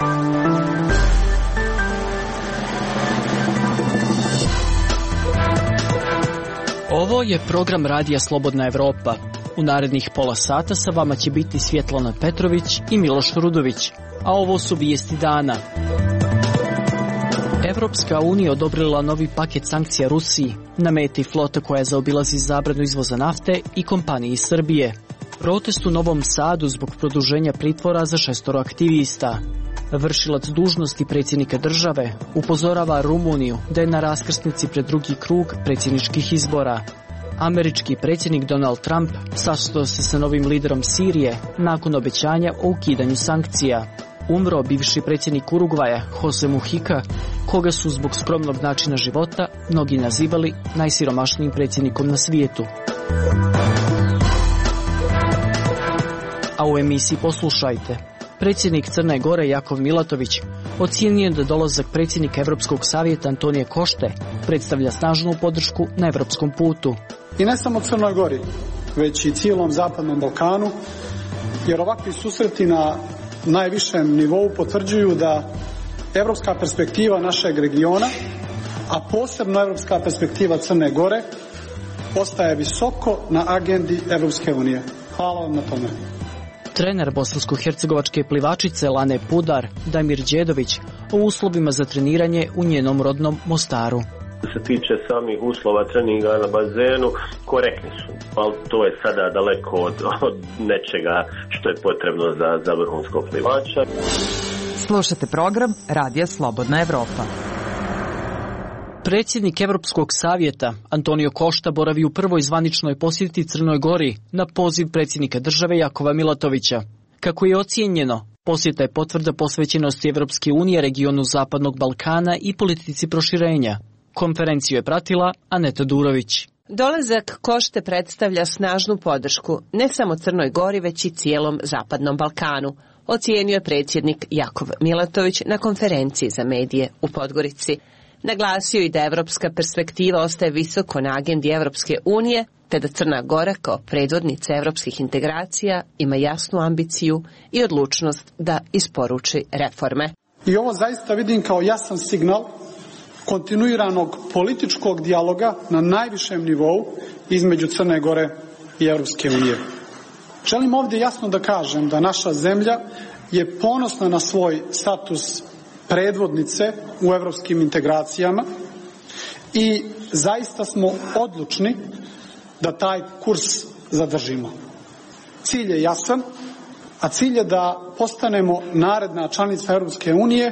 Ovo je program Radija Slobodna Evropa. U narednih pola sata sa vama će biti Svjetlana Petrović i Miloš Rudović, a ovo su vijesti dana. Evropska unija odobrila novi paket sankcija Rusiji, na meti flota koja zaobilazi zabranu izvoza nafte i kompaniji iz Srbije. Protest u Novom Sadu zbog produženja pritvora za 6 aktivista. Vršilac dužnosti predsjednika države upozorava Rumuniju da je na raskrsnici pred drugi krug predsjedničkih izbora. Američki predsjednik Donald Trump sastao se sa novim liderom Sirije nakon obećanja o ukidanju sankcija. Umro bivši predsjednik Urugvaja Jose Mujica, koga su zbog skromnog načina života mnogi nazivali najsiromašnijim predsjednikom na svijetu. A u emisiji poslušajte. Predsjednik Crne Gore Jakov Milatović ocijenio da dolazak predsjednika Evropskog savjeta Antonija Košte predstavlja snažnu podršku na evropskom putu. I ne samo Crnoj Gori, već i cijelom Zapadnom Balkanu, jer ovakvi susreti na najvišem nivou potvrđuju da evropska perspektiva našeg regiona, a posebno evropska perspektiva Crne Gore, ostaje visoko na agendi Evropske unije. Hvala vam na tome. Trener bosansko-hercegovačke plivačice Lane Pudar, Damir Đedović, o uslovima za treniranje u njenom rodnom Mostaru. Što se tiče samih uslova treninga na bazenu, korektni su, ali to je sada daleko od nečega što je potrebno za vrhunskog plivača. Slušate program Radija Slobodna Evropa. Predsjednik Evropskog savjeta Antonio Košta boravi u prvoj zvaničnoj posjeti Crnoj Gori na poziv predsjednika države Jakova Milatovića. Kako je ocijenjeno, posjeta je potvrda posvećenosti Evropske unije regionu Zapadnog Balkana i politici proširenja. Konferenciju je pratila Aneta Durović. Dolazak Košte predstavlja snažnu podršku ne samo Crnoj Gori, već i cijelom Zapadnom Balkanu, ocijenio je predsjednik Jakov Milatović na konferenciji za medije u Podgorici. Naglasio i da evropska perspektiva ostaje visoko na agendi Evropske unije, te da Crna Gora kao predvodnica evropskih integracija ima jasnu ambiciju i odlučnost da isporuči reforme. I ovo zaista vidim kao jasan signal kontinuiranog političkog dijaloga na najvišem nivou između Crne Gore i Evropske unije. Želim ovdje jasno da kažem da naša zemlja je ponosna na svoj status predvodnice u evropskim integracijama i zaista smo odlučni da taj kurs zadržimo. Cilj je jasan, a cilj je da postanemo naredna članica Evropske unije,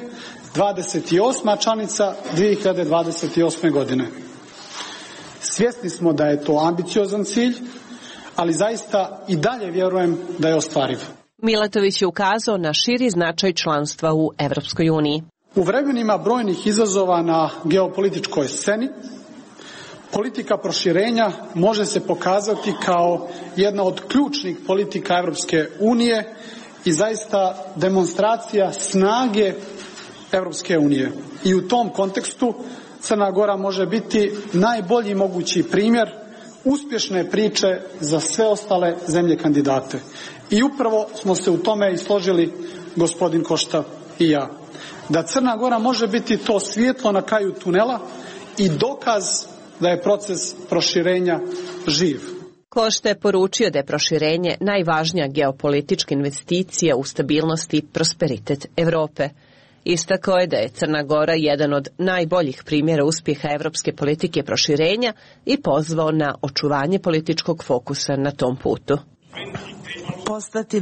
28. članica 2028. godine. Svjesni smo da je to ambiciozan cilj, ali zaista i dalje vjerujem da je ostvariv. Milatović je ukazao na širi značaj članstva u Evropskoj uniji. U vremenima brojnih izazova na geopolitičkoj sceni, politika proširenja može se pokazati kao jedna od ključnih politika Evropske unije i zaista demonstracija snage Evropske unije. I u tom kontekstu Crna Gora može biti najbolji mogući primjer uspješne priče za sve ostale zemlje kandidate. I upravo smo se u tome i složili gospodin Košta i ja. Da Crna Gora može biti to svjetlo na kraju tunela i dokaz da je proces proširenja živ. Košta je poručio da je proširenje najvažnija geopolitička investicija u stabilnost i prosperitet Europe. Istakao je da je Crna Gora jedan od najboljih primjera uspjeha evropske politike proširenja i pozvao na očuvanje političkog fokusa na tom putu. Postati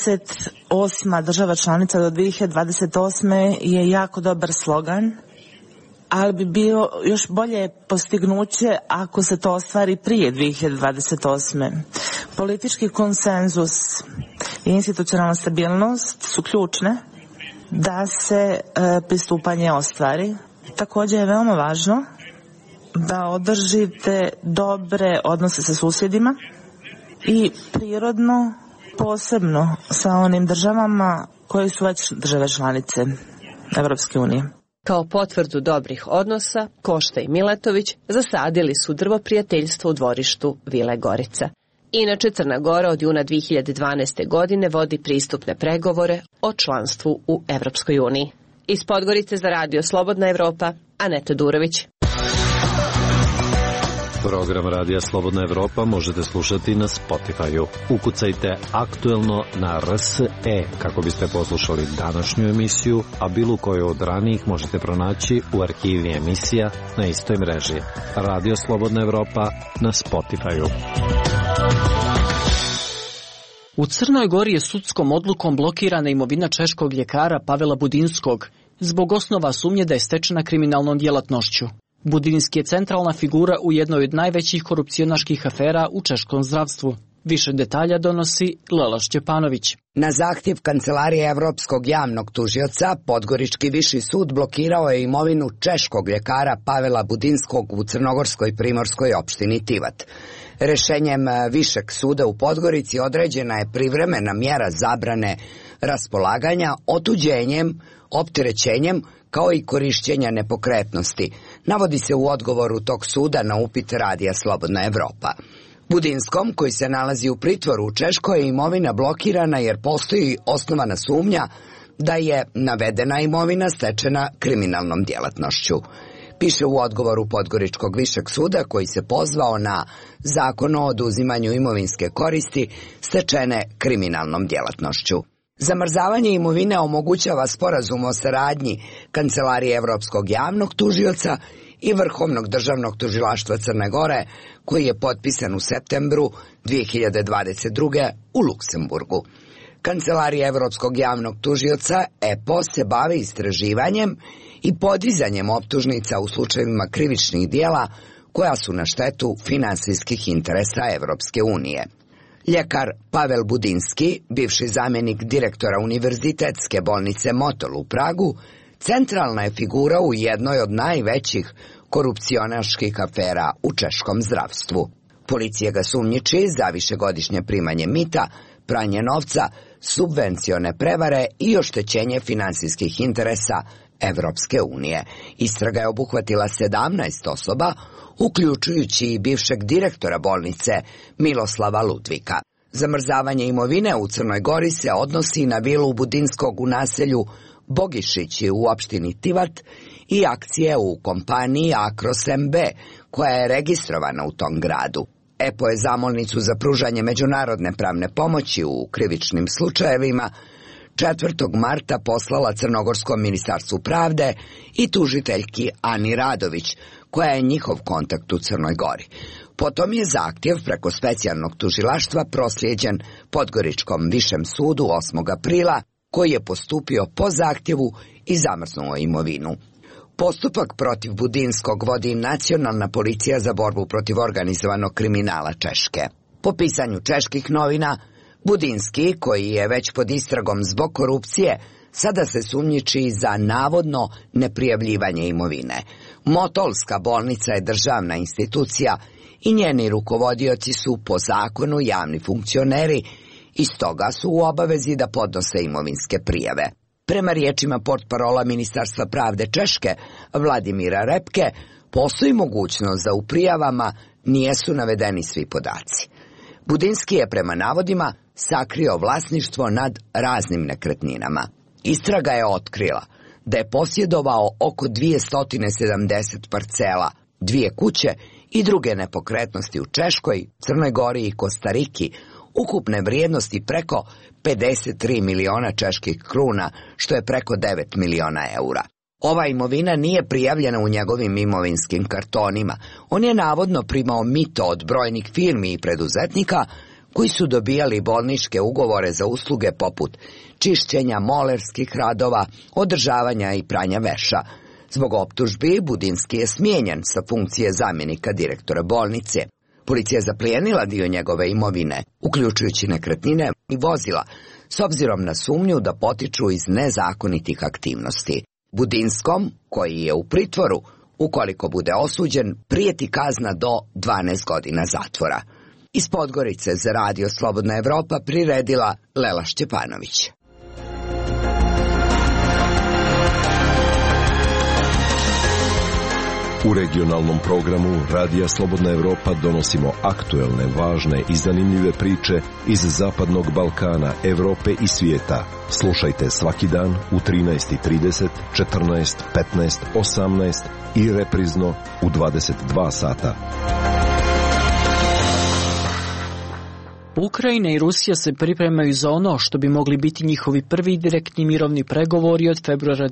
28. država članica do 2028. je jako dobar slogan, ali bi bio još bolje postignuće ako se to ostvari prije 2028. Politički konsenzus i institucionalna stabilnost su ključne da se pristupanje ostvari. Također je veoma važno da održite dobre odnose sa susjedima i prirodno posebno sa onim državama koje su već države članice Evropske unije. Kao potvrdu dobrih odnosa, Košta i Milatović zasadili su drvo prijateljstva u dvorištu Vile Gorica. Inače, Crna Gora od juna 2012. godine vodi pristupne pregovore o članstvu u Evropskoj uniji. Iz Podgorice za Radio Slobodna Evropa, Aneta Durović. Program Radija Slobodna Evropa možete slušati na Spotify-u. Ukucajte Aktuelno na RSE kako biste poslušali današnju emisiju, a bilo koju od ranijih možete pronaći u arhivi emisija na istoj mreži. Radio Slobodna Evropa na Spotify-u. U Crnoj Gori je sudskom odlukom blokirana imovina češkog ljekara Pavela Budinskog zbog osnova sumnje da je stečena kriminalnom djelatnošću. Budinski je centralna figura u jednoj od najvećih korupcionaških afera u češkom zdravstvu. Više detalja donosi Lela Šćepanović. Na zahtjev Kancelarije Evropskog javnog tužioca, Podgorički viši sud blokirao je imovinu češkog ljekara Pavela Budinskog u crnogorskoj primorskoj opštini Tivat. Rešenjem Višeg suda u Podgorici određena je privremena mjera zabrane raspolaganja, otuđenjem, opterećenjem kao i korišćenja nepokretnosti, navodi se u odgovoru tog suda na upit Radija Slobodna Evropa. Budinskom, koji se nalazi u pritvoru u Češkoj, je imovina blokirana jer postoji osnovana sumnja da je navedena imovina stečena kriminalnom djelatnošću. Piše u odgovoru Podgoričkog višeg suda koji se pozvao na Zakon o oduzimanju imovinske koristi stečene kriminalnom djelatnošću. Zamrzavanje imovine omogućava sporazum o saradnji Kancelarije Evropskog javnog tužioca i Vrhovnog državnog tužilaštva Crne Gore, koji je potpisan u septembru 2022. u Luksemburgu. Kancelarija Evropskog javnog tužioca EPO se bavi istraživanjem i podizanjem optužnica u slučajevima krivičnih dijela koja su na štetu finansijskih interesa Evropske unije. Ljekar Pavel Budinski, bivši zamjenik direktora Univerzitetske bolnice Motol u Pragu, centralna je figura u jednoj od najvećih korupcionaških afera u češkom zdravstvu. Policija ga sumnjiči za višegodišnje primanje mita, pranje novca, subvencione prevare i oštećenje finansijskih interesa Evropske unije. Istraga je obuhvatila 17 osoba, uključujući i bivšeg direktora bolnice Miloslava Ludvika. Zamrzavanje imovine u Crnoj Gori se odnosi na vilu Budinskog u naselju Bogišići u opštini Tivat i akcije u kompaniji Akros MB, koja je registrovana u tom gradu. EPO je zamolnicu za pružanje međunarodne pravne pomoći u krivičnim slučajevima 4. marta poslala Crnogorskom ministarstvu pravde i tužiteljki Ani Radović, koja je njihov kontakt u Crnoj Gori. Potom je zahtjev preko specijalnog tužilaštva proslijeđen Podgoričkom višem sudu 8. aprila, koji je postupio po zahtjevu i zamrznuo imovinu. Postupak protiv Budinskog vodi Nacionalna policija za borbu protiv organizovanog kriminala Češke. Po pisanju čeških novina, Budinski, koji je već pod istragom zbog korupcije, sada se sumnjiči za navodno neprijavljivanje imovine. Motolska bolnica je državna institucija i njeni rukovodioci su po zakonu javni funkcioneri i stoga su u obavezi da podnose imovinske prijave. Prema riječima portparola Ministarstva pravde Češke, Vladimira Repke, postoji mogućnost da u prijavama nijesu navedeni svi podaci. Budinski je prema navodima sakrio vlasništvo nad raznim nekretninama. Istraga je otkrila da je posjedovao oko 270 parcela, 2 kuće i druge nepokretnosti u Češkoj, Crnoj Gori i Kostariki, ukupne vrijednosti preko 53 miliona čeških kruna, što je preko 9 miliona eura. Ova imovina nije prijavljena u njegovim imovinskim kartonima. On je navodno primao mito od brojnih firmi i preduzetnika koji su dobijali bolničke ugovore za usluge poput čišćenja molerskih radova, održavanja i pranja veša. Zbog optužbi Budinski je smijenjen sa funkcije zamjenika direktora bolnice. Policija je zaplijenila dio njegove imovine, uključujući nekretnine i vozila, s obzirom na sumnju da potiču iz nezakonitih aktivnosti. Budinskom, koji je u pritvoru, ukoliko bude osuđen, prijeti kazna do 12 godina zatvora. Iz Podgorice za Radio Slobodna Evropa priredila Lela Šćepanović. U regionalnom programu Radija Slobodna Evropa donosimo aktuelne, važne i zanimljive priče iz Zapadnog Balkana, Evrope i svijeta. Slušajte svaki dan u 13:30, 14, 15, 18 i reprizno u 22 sata. Ukrajina i Rusija se pripremaju za ono što bi mogli biti njihovi prvi direktni mirovni pregovori od februara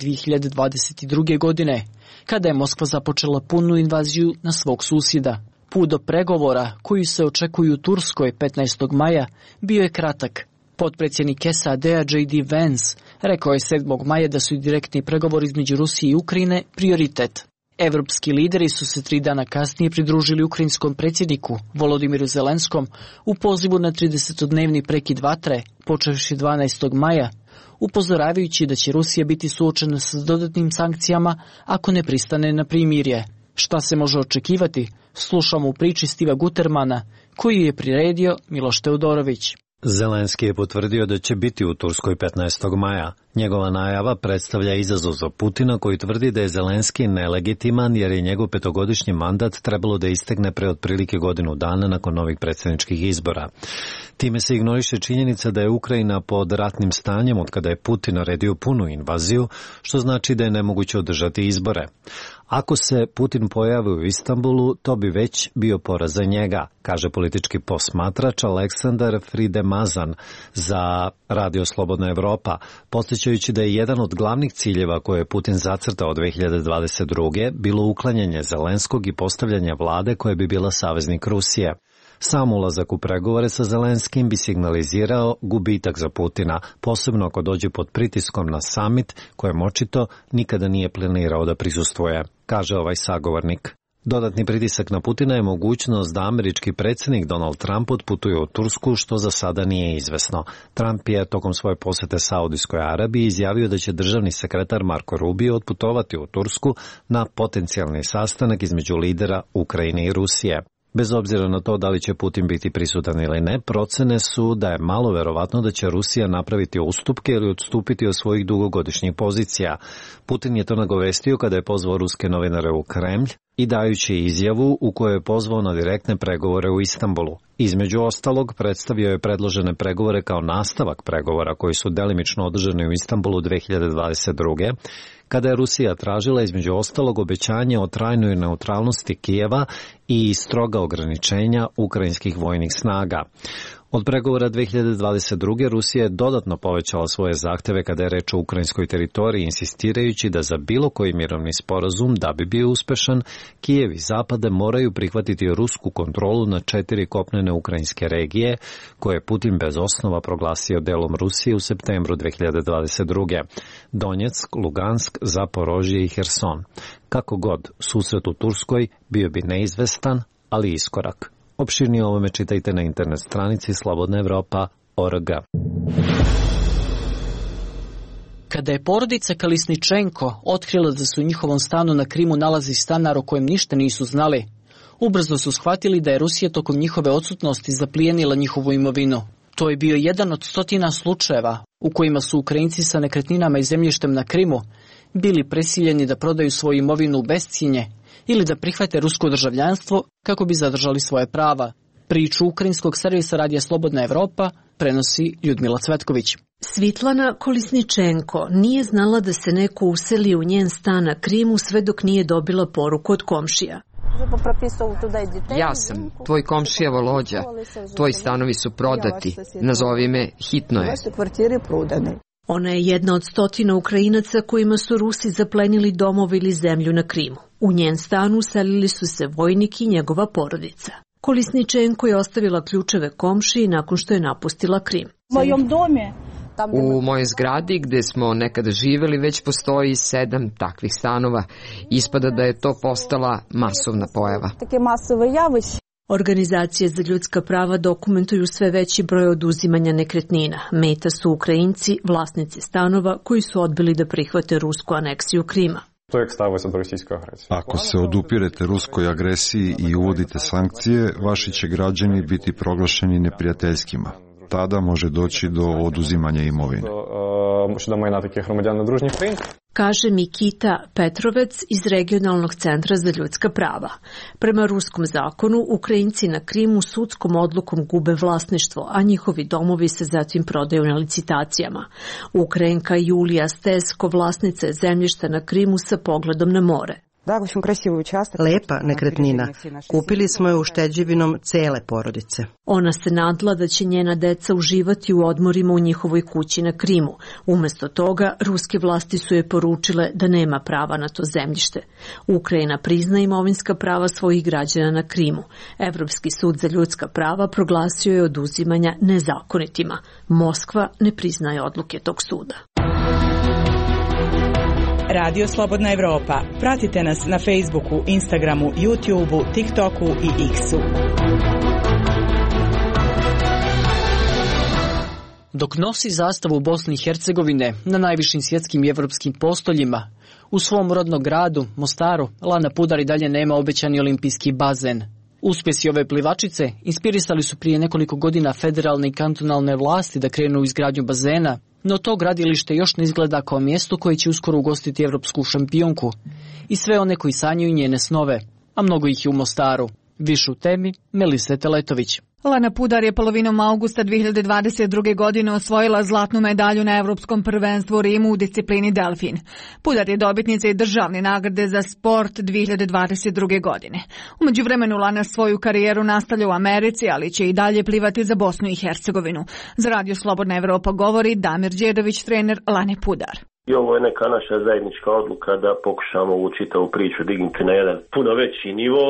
2022. godine, kada je Moskva započela punu invaziju na svog susjeda. Put do pregovora, koji se očekuju u Turskoj 15. maja, bio je kratak. Potpredsjednik SAD-a J.D. Vance rekao je 7. maja da su direktni pregovori između Rusije i Ukrajine prioritet. Evropski lideri su se 3 dana kasnije pridružili ukrajinskom predsjedniku Volodimiru Zelenskom u pozivu na 30-dnevni prekid vatre, počevši 12. maja, upozoravajući da će Rusija biti suočena sa dodatnim sankcijama ako ne pristane na primirje. Šta se može očekivati? Slušamo u priči Stiva Gutermana, koju je priredio Miloš Teodorović. Zelenski je potvrdio da će biti u Turskoj 15. maja. Njegova najava predstavlja izazov za Putina, koji tvrdi da je Zelenski nelegitiman jer je njegov 5-godišnji mandat trebalo da istegne pre otprilike godinu dana nakon novih predsjedničkih izbora. Time se ignoriše činjenica da je Ukrajina pod ratnim stanjem od kada je Putin naredio punu invaziju, što znači da je nemoguće održati izbore. Ako se Putin pojavi u Istanbulu, to bi već bio poraz za njega, kaže politički posmatrač Aleksandar Fridemazan za Radio Slobodna Evropa, podsjećajući da je jedan od glavnih ciljeva koje je Putin zacrtao 2022. bilo uklanjanje Zelenskog i postavljanje vlade koja bi bila saveznik Rusije. Sam ulazak u pregovore sa Zelenskim bi signalizirao gubitak za Putina, posebno ako dođe pod pritiskom na samit kojem očito nikada nije planirao da prisustvuje, kaže ovaj sagovornik. Dodatni pritisak na Putina je mogućnost da američki predsjednik Donald Trump otputuje u Tursku, što za sada nije izvesno. Trump je tokom svoje posete Saudijskoj Arabiji izjavio da će državni sekretar Marko Rubio otputovati u Tursku na potencijalni sastanak između lidera Ukrajine i Rusije. Bez obzira na to da li će Putin biti prisutan ili ne, procene su da je malo verovatno da će Rusija napraviti ustupke ili odstupiti od svojih dugogodišnjih pozicija. Putin je to nagovestio kada je pozvao ruske novinare u Kremlj i dajući izjavu u kojoj je pozvao na direktne pregovore u Istanbulu. Između ostalog, predstavio je predložene pregovore kao nastavak pregovora koji su delimično održani u Istanbulu 2022. kada je Rusija tražila između ostalog obećanje o trajnoj neutralnosti Kijeva i stroga ograničenja ukrajinskih vojnih snaga. Od pregovora 2022. Rusija je dodatno povećala svoje zahteve kada je reč o ukrajinskoj teritoriji, insistirajući da za bilo koji mirovni sporazum, da bi bio uspešan, Kijev i Zapade moraju prihvatiti rusku kontrolu na 4 kopnene ukrajinske regije, koje je Putin bez osnova proglasio delom Rusije u septembru 2022. Donjeck, Lugansk, Zaporožje i Herson. Kako god, susret u Turskoj bio bi neizvestan, ali iskorak. Opširnije o ovome čitajte na internet stranici slobodnaevropa.org. Kada je porodica Kalisničenko otkrila da se u njihovom stanu na Krimu nalazi stanar o kojem ništa nisu znali, ubrzo su shvatili da je Rusija tokom njihove odsutnosti zaplijenila njihovu imovinu. To je bio jedan od 100 slučajeva u kojima su Ukrajinci sa nekretninama i zemljištem na Krimu bili prisiljeni da prodaju svoju imovinu u bescijenje ili da prihvate rusko državljanstvo kako bi zadržali svoje prava. Priču ukrajinskog servisa Radija Slobodna Evropa prenosi Ljudmila Cvetković. Svitlana Kolisničenko nije znala da se neko useli u njen stan na Krimu sve dok nije dobila poruku od komšija. Ja sam, tvoj komšija Volođa, tvoji stanovi su prodati, nazovi me, hitno je. Ona je jedna od 100 Ukrajinaca kojima su Rusi zaplenili domove ili zemlju na Krimu. U njen stan uselili su se vojnik i njegova porodica. Kolisničenko je ostavila ključeve komšiji nakon što je napustila Krim. U mojoj zgradi gde smo nekada živeli već postoji 7 takvih stanova. Ispada da je to postala masovna pojava. Organizacije za ljudska prava dokumentuju sve veći broj oduzimanja nekretnina. Meta su Ukrajinci, vlasnici stanova koji su odbili da prihvate rusku aneksiju Krima. Ako se odupirete ruskoj agresiji i uvodite sankcije, vaši će građani biti proglašeni neprijateljskima. Tada može doći do oduzimanja imovine. kaže Mikita Petrovec iz Regionalnog centra za ljudska prava. Prema ruskom zakonu, Ukrajinci na Krimu sudskom odlukom gube vlasništvo, a njihovi domovi se zatim prodaju na licitacijama. Ukrajinka Julija Stesko vlasnica je zemljišta na Krimu sa pogledom na more. Lepa nekretnina. Kupili smo je ušteđevinom cele porodice. Ona se nadla da će njena deca uživati u odmorima u njihovoj kući na Krimu. Umesto toga, ruske vlasti su je poručile da nema prava na to zemljište. Ukrajina prizna imovinska prava svojih građana na Krimu. Evropski sud za ljudska prava proglasio je oduzimanja nezakonitima. Moskva ne priznaje odluke tog suda. Radio Slobodna Evropa. Pratite nas na Facebooku, Instagramu, YouTubeu, TikToku i X-u. Dok nosi zastavu Bosne i Hercegovine na najvišim svjetskim i evropskim postoljima, u svom rodnom gradu, Mostaru, Lana Pudar i dalje nema obećani olimpijski bazen. Uspjesi ove plivačice inspirisali su prije nekoliko godina federalne i kantonalne vlasti da krenu u izgradnju bazena, no to gradilište još ne izgleda kao mjesto koje će uskoro ugostiti evropsku šampionku i sve one koji sanjaju njene snove, a mnogo ih je u Mostaru. Više u temi Melise Teletović. Lana Pudar je polovinom augusta 2022. godine osvojila zlatnu medalju na Evropskom prvenstvu u Rimu u disciplini delfin. Pudar je dobitnica i državne nagrade za sport 2022. godine. U međuvremenu Lana svoju karijeru nastavlja u Americi, ali će i dalje plivati za Bosnu i Hercegovinu. Za Radio Slobodna Evropa govori Damir Đedović, trener Lane Pudar. I ovo je neka naša zajednička odluka da pokušamo ovu čitavu priču dignuti na jedan puno veći nivo,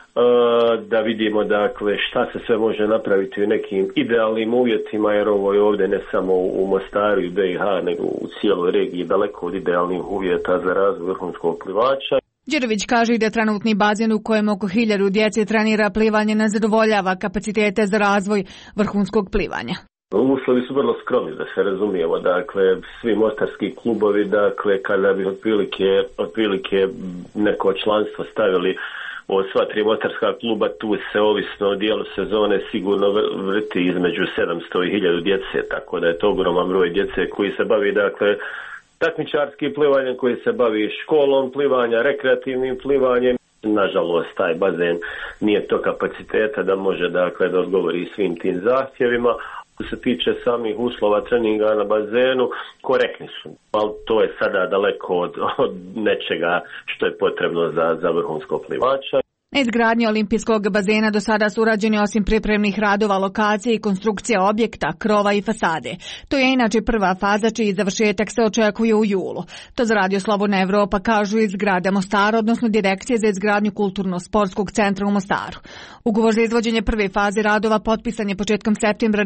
da vidimo dakle šta se sve može napraviti u nekim idealnim uvjetima, jer ovo je ovdje ne samo u Mostaru i BiH, nego u cijeloj regiji daleko od idealnih uvjeta za razvoj vrhunskog plivača. Đerović kaže i da trenutni bazen u kojem oko 1000 djece trenira plivanje ne zadovoljava kapacitete za razvoj vrhunskog plivanja. Uslovi su vrlo skromni, da se razumijemo, dakle svi mostarski klubovi, dakle kada bi otprilike neko članstvo stavili od sva 3 mostarska kluba, tu se ovisno o dijelu sezone sigurno vrti između 700 i 1000 djece, tako da je to ogroman broj djece koji se bavi dakle takmičarskim plivanjem, koji se bavi školom plivanja, rekreativnim plivanjem. Nažalost, taj bazen nije to kapaciteta da može dakle da odgovori svim tim zahtjevima. Što se tiče samih uslova treninga na bazenu, korektni su, ali to je sada daleko od nečega što je potrebno za vrhunskog plivača. Na izgradnji olimpijskog bazena do sada su urađeni osim pripremnih radova, lokacije i konstrukcija objekta, krova i fasade. To je inače prva faza čiji završetak se očekuje u julu. To za Radio Slobodna Evropa kažu iz grada Mostar, odnosno Direkcije za izgradnju kulturno-sportskog centra u Mostaru. Ugovor za izvođenje prve faze radova potpisan je početkom septembra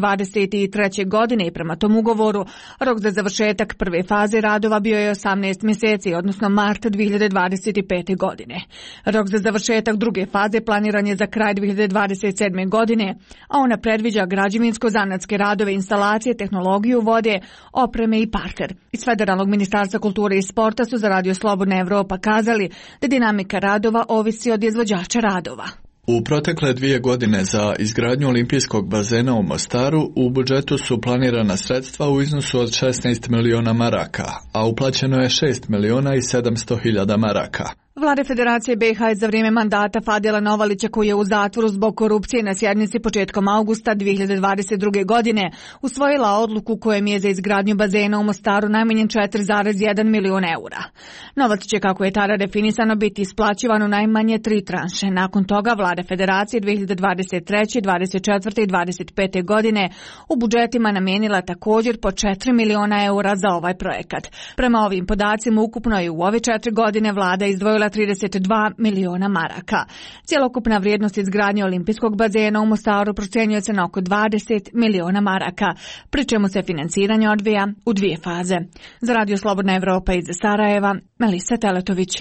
2023. godine i prema tom ugovoru rok za završetak prve faze radova bio je 18 mjeseci, odnosno mart 2025. godine. Rok za završetak druge faze planiran je za kraj 2027. godine, a ona predviđa građevinsko-zanatske radove, instalacije, tehnologiju vode, opreme i parter. Iz Federalnog ministarstva kulture i sporta su za Radio Slobodna Evropa kazali da dinamika radova ovisi od izvođača radova. U protekle 2 godine za izgradnju olimpijskog bazena u Mostaru u budžetu su planirana sredstva u iznosu od 16 miliona maraka, a uplaćeno je 6 miliona i 700 hiljada maraka. Vlada Federacije BiH je za vrijeme mandata Fadila Novalića, koji je u zatvoru zbog korupcije, na sjednici početkom augusta 2022. godine usvojila odluku kojem je za izgradnju bazena u Mostaru namijenjen 4,1 milion eura. Novac će, kako je tada definisano, biti isplaćivan u najmanje 3 tranše. Nakon toga Vlada Federacije 2023., 24. i 25. godine u budžetima namijenila također po 4 miliona eura za ovaj projekat. Prema ovim podacima ukupno je u ove 4 godine Vlada izdvojila 32 miliona maraka. Cijelokupna vrijednost izgradnje olimpijskog bazena u Mostaru procjenjuje se na oko 20 miliona maraka, pri čemu se financiranje odvija u 2 faze. Za Radio Slobodna Evropa iz Sarajeva, Melisa Teletović.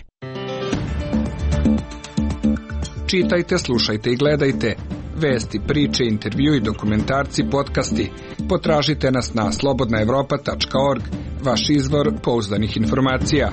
Čitajte, slušajte i gledajte. Vesti, priče, intervju i dokumentarci, podcasti. Potražite nas na slobodnaevropa.org, vaš izvor pouzdanih informacija.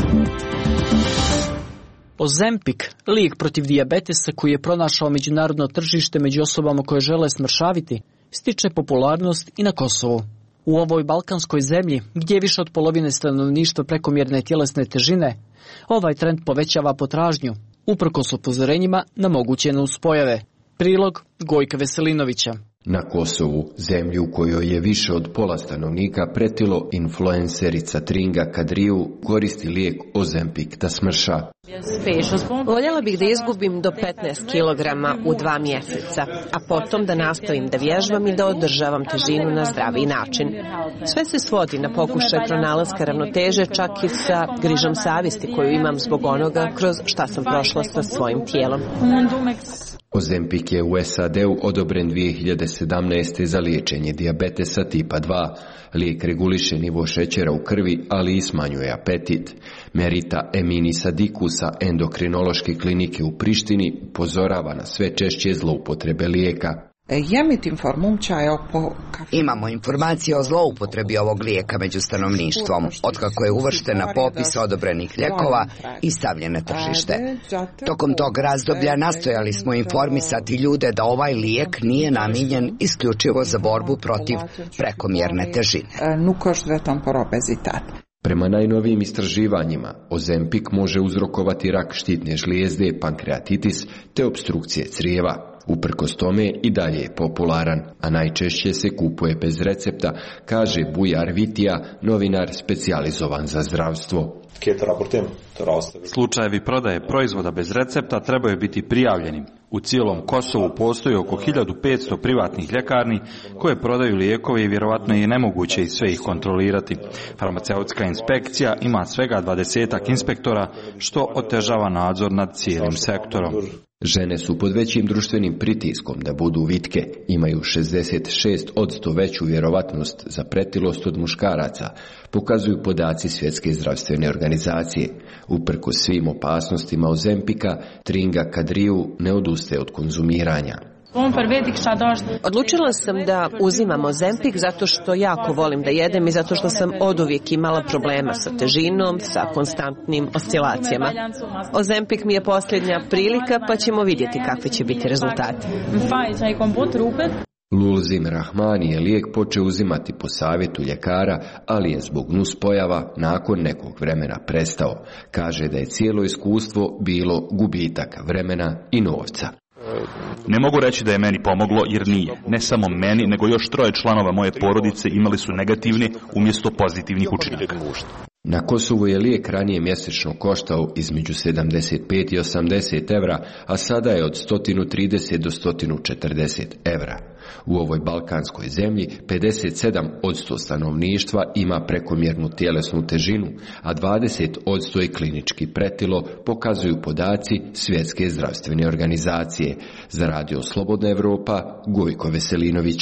Ozempik, lijek protiv dijabetesa koji je pronašao međunarodno tržište među osobama koje žele smršaviti, stiče popularnost i na Kosovu. U ovoj balkanskoj zemlji, gdje je više od polovine stanovništva prekomjerne tjelesne težine, ovaj trend povećava potražnju, uprkos upozorenjima na moguće nuspojave. Prilog Gojka Veselinovića. Na Kosovu, zemlji u kojoj je više od pola stanovnika pretilo, influencerica Tringa Kadriju koristi lijek Ozempic da smrša. Voljela bih da izgubim do 15 kg u 2 mjeseca, a potom da nastavim da vježbam i da održavam težinu na zdraviji način. Sve se svodi na pokušaj pronalaska ravnoteže, čak i sa grižom savjesti koju imam zbog onoga kroz šta sam prošla sa svojim tijelom. Ozempic je u SAD-u odobren 2017. za liječenje dijabetesa tipa 2. Lijek reguliše nivo šećera u krvi, ali i smanjuje apetit. Merita Eminisa Dikusa, endokrinološke klinike u Prištini, upozorava na sve češće zloupotrebe lijeka. Imamo informacije o zloupotrebi ovog lijeka među stanovništvom, otkako je uvršten na popis odobrenih lijekova i stavljen na tržište. Tokom tog razdoblja nastojali smo informisati ljude da ovaj lijek nije namijenjen isključivo za borbu protiv prekomjerne težine. Prema najnovijim istraživanjima, Ozempic može uzrokovati rak štitne žlijezde, pankreatitis te opstrukcije crijeva. Uprkos tome i dalje je popularan, a najčešće se kupuje bez recepta, kaže Bujar Vitija, novinar specijalizovan za zdravstvo. Slučajevi prodaje proizvoda bez recepta trebaju biti prijavljeni. U cijelom Kosovu postoji oko 1500 privatnih ljekarni koje prodaju lijekove i vjerovatno je nemoguće i sve ih kontrolirati. Farmaceutska inspekcija ima svega 20 inspektora, što otežava nadzor nad cijelim sektorom. Žene su pod većim društvenim pritiskom da budu vitke, imaju 66% veću vjerovatnost za pretilost od muškaraca, pokazuju podaci Svjetske zdravstvene organizacije. Uprkos svim opasnostima Ozempika, Tringa Kadriju ne odustaje od konzumiranja. Odlučila sam da uzimam Ozempic zato što jako volim da jedem i zato što sam oduvijek imala problema sa težinom, sa konstantnim oscilacijama. Ozempic mi je posljednja prilika, pa ćemo vidjeti kakvi će biti rezultati. Lulzim Rahmani je lijek počeo uzimati po savjetu ljekara, ali je zbog nuspojava nakon nekog vremena prestao. Kaže da je cijelo iskustvo bilo gubitak vremena i novca. Ne mogu reći da je meni pomoglo, jer nije. Ne samo meni, nego još 3 članova moje porodice imali su negativni umjesto pozitivnih učinaka. Na Kosovu je lijek ranije mjesečno koštao između 75 i 80 evra, a sada je od 130 do 140 evra. U ovoj balkanskoj zemlji 57% stanovništva ima prekomjernu tjelesnu težinu, a 20% je klinički pretilo, pokazuju podaci Svjetske zdravstvene organizacije. Za Radio Slobodna Evropa, Gojko Veselinović.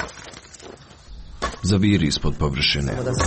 Zaviri ispod površine.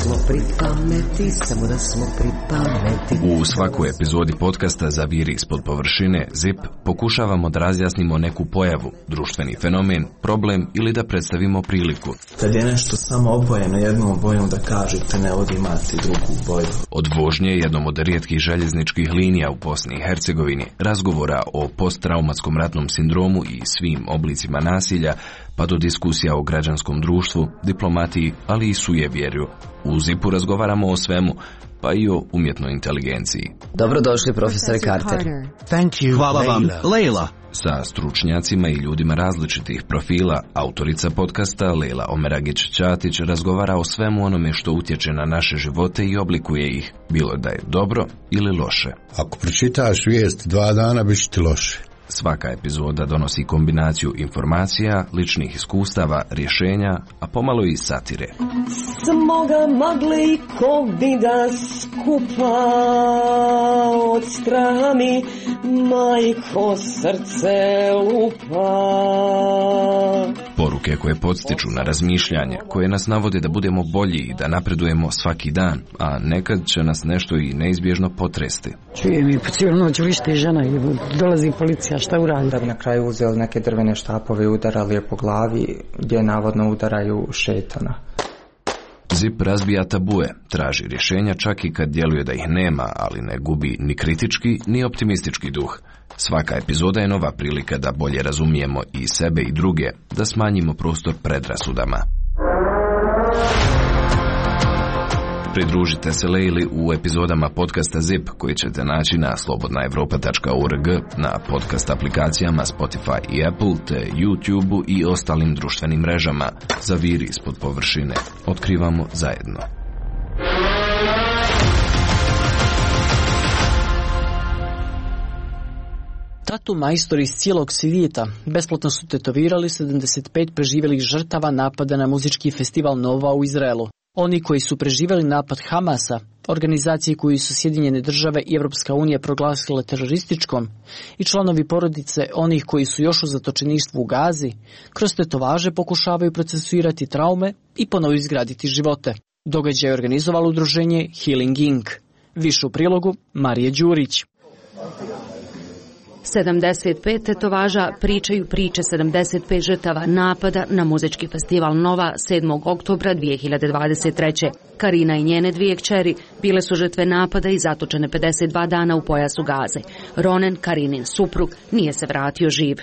U svakoj epizodi podcasta Zaviri ispod površine, ZIP, pokušavamo da razjasnimo neku pojavu, društveni fenomen, problem ili da predstavimo priliku. Kad je nešto samo obojeno jednom bojom, da kažete ne vodi imati drugu boju. Od vožnje jednom od rijetkih željezničkih linija u Bosni i Hercegovini, razgovora o posttraumatskom ratnom sindromu i svim oblicima nasilja, pa do diskusija o građanskom društvu, diplomatiji, ali i sujevjerju. U ZIP-u razgovaramo o svemu, pa i o umjetnoj inteligenciji. Dobrodošli, profesore Carter. Hvala vam, Leila. Sa stručnjacima i ljudima različitih profila, autorica podcasta Leila Omeragić-Ćatić razgovara o svemu onome što utječe na naše živote i oblikuje ih, bilo da je dobro ili loše. Ako pročitaš vijest 2 dana, biš ti loše. Svaka epizoda donosi kombinaciju informacija, ličnih iskustava, rješenja, a pomalo i satire. Smoga magli kovida skupa od straha mi majko srce lupa. Poruke koje podstiču na razmišljanje, koje nas navode da budemo bolji i da napredujemo svaki dan, a nekad će nas nešto i neizbježno potresti. Čujem i po cijelu noć vište žena i dolazi policija, šta uradi? Da bi na kraju uzeli neke drvene štapove i udarali je po glavi, gdje navodno udaraju šetana. ZIP razbija tabue, traži rješenja čak i kad djeluje da ih nema, ali ne gubi ni kritički ni optimistički duh. Svaka epizoda je nova prilika da bolje razumijemo i sebe i druge, da smanjimo prostor predrasudama. Pridružite se Lejli u epizodama podcasta ZIP koji ćete naći na slobodnaevropa.org, na podcast aplikacijama Spotify i Apple, te YouTube i ostalim društvenim mrežama. Zaviri ispod površine. Otkrivamo zajedno. Tatu majstori iz cijelog svijeta besplatno su tetovirali 75 preživjelih žrtava napada na muzički festival Nova u Izraelu. Oni koji su preživjeli napad Hamasa, organizacije koju su Sjedinjene države i Europska unija proglasile terorističkom, i članovi porodice onih koji su još u zatočeništvu u Gazi, kroz tetovaže pokušavaju procesuirati traume i ponovo izgraditi živote. Događaj je organizovalo udruženje Healing Inc. Više u prilogu Marije Đurić. 75 tetovaža pričaju priče 75 žrtava napada na muzički festival Nova 7. oktobra 2023. Karina i njene dvije kćeri bile su žrtve napada i zatočene 52 dana u pojasu Gaze. Ronen, Karinin suprug, nije se vratio živ.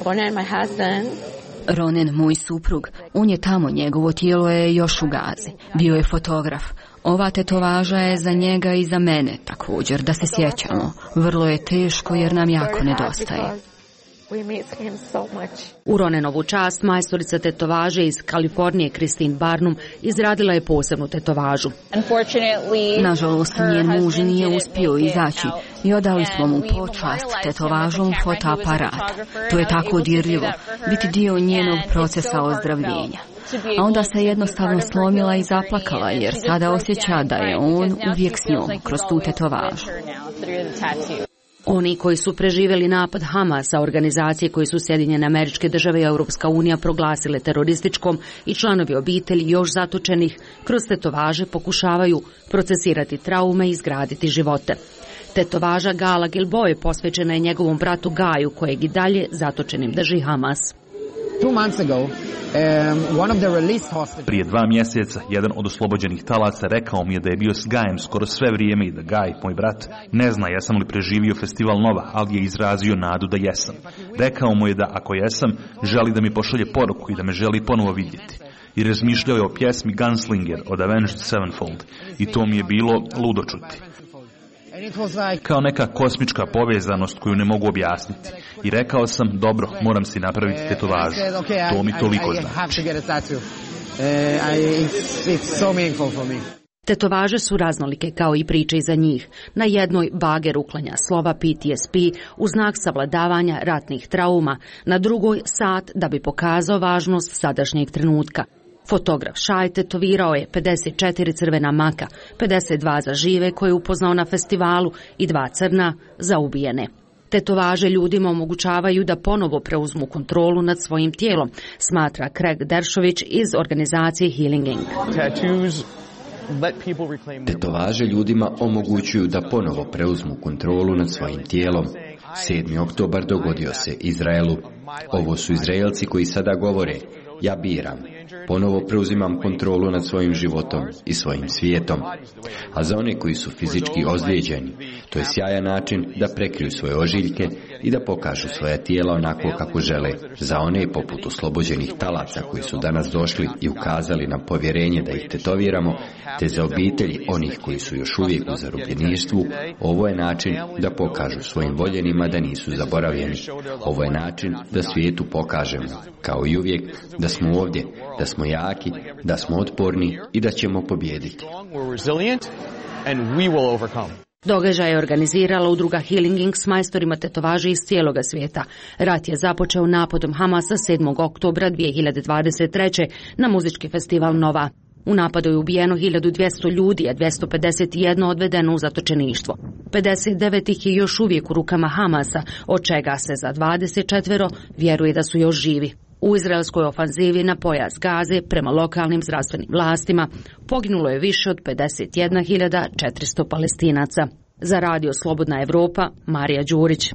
Ronen, moj suprug, on je tamo, njegovo tijelo je još u Gazi. Bio je fotograf. Ova tetovaža je za njega i za mene također, da se sjećamo. Vrlo je teško jer nam jako nedostaje. U Ronenovu čast majstorica tetovaže iz Kalifornije Christine Barnum izradila je posebnu tetovažu. Nažalost, njen muž nije uspio izaći i odali smo mu počast tetovažom fotoaparata. To je tako dirljivo, biti dio njenog procesa ozdravljenja. A onda se jednostavno slomila i zaplakala jer sada osjeća da je on uvijek s njom kroz tu tetovažu. Oni koji su preživjeli napad Hamasa, organizacije koje su Sjedinjene Američke Države i Europska unija proglasile terorističkom, i članovi obitelji još zatočenih, kroz tetovaže pokušavaju procesirati traume i izgraditi živote. Tetovaža Gala Gilboe posvećena je njegovom bratu Gaju, kojeg i dalje zatočenim drži Hamas. Prije 2 mjeseca jedan od oslobođenih talaca rekao mi je da je bio s Gajem skoro sve vrijeme i da Gaj, moj brat, ne zna jesam li preživio festival Nova, ali je izrazio nadu da jesam. Rekao mu je da ako jesam, želi da mi pošalje poruku i da me želi ponovo vidjeti. I razmišljao je o pjesmi Gunslinger od Avenged Sevenfold i to mi je bilo ludo čuti. Kao neka kosmička povezanost koju ne mogu objasniti. I rekao sam, dobro, moram si napraviti tetovažu. To mi toliko znači. Tetovaže su raznolike kao i priče iza njih. Na jednoj bager uklanja slova PTSP u znak savladavanja ratnih trauma, na drugoj sat da bi pokazao važnost sadašnjeg trenutka. Fotograf Šaj tetovirao je 54 crvena maka, 52 za žive koje je upoznao na festivalu i 2 crna za ubijene. Tetovaže ljudima omogućavaju da ponovo preuzmu kontrolu nad svojim tijelom, smatra Craig Deršović iz organizacije Healing Inc. Tetovaže ljudima omogućuju da ponovo preuzmu kontrolu nad svojim tijelom. 7. oktobar dogodio se Izraelu. Ovo su Izraelci koji sada govore: ja biram, ponovo preuzimam kontrolu nad svojim životom i svojim svijetom. A za one koji su fizički ozlijeđeni, to je sjajan način da prekriju svoje ožiljke i da pokažu svoja tijela onako kako žele. Za one poput oslobođenih talaca koji su danas došli i ukazali nam povjerenje da ih tetoviramo, te za obitelji onih koji su još uvijek u zarobljeništvu, ovo je način da pokažu svojim voljenima da nisu zaboravljeni. Ovo je način da svijetu pokažemo, kao i uvijek, da smo ovdje, da smo jaki, da smo otporni i da ćemo pobijediti. Događaj je organizirala udruga Healing Inc. s majstorima tetovaže iz cijeloga svijeta. Rat je započeo napadom Hamasa 7. oktobra 2023. na muzički festival Nova. U napadu je ubijeno 1200 ljudi, a 251 odvedeno u zatočeništvo. 59 ih je još uvijek u rukama Hamasa, od čega se za 24 vjeruje da su još živi. U izraelskoj ofanzivi na pojas Gaze, prema lokalnim zdravstvenim vlastima, poginulo je više od 51.400 Palestinaca. Za radio Slobodna Evropa, Marija Đurić.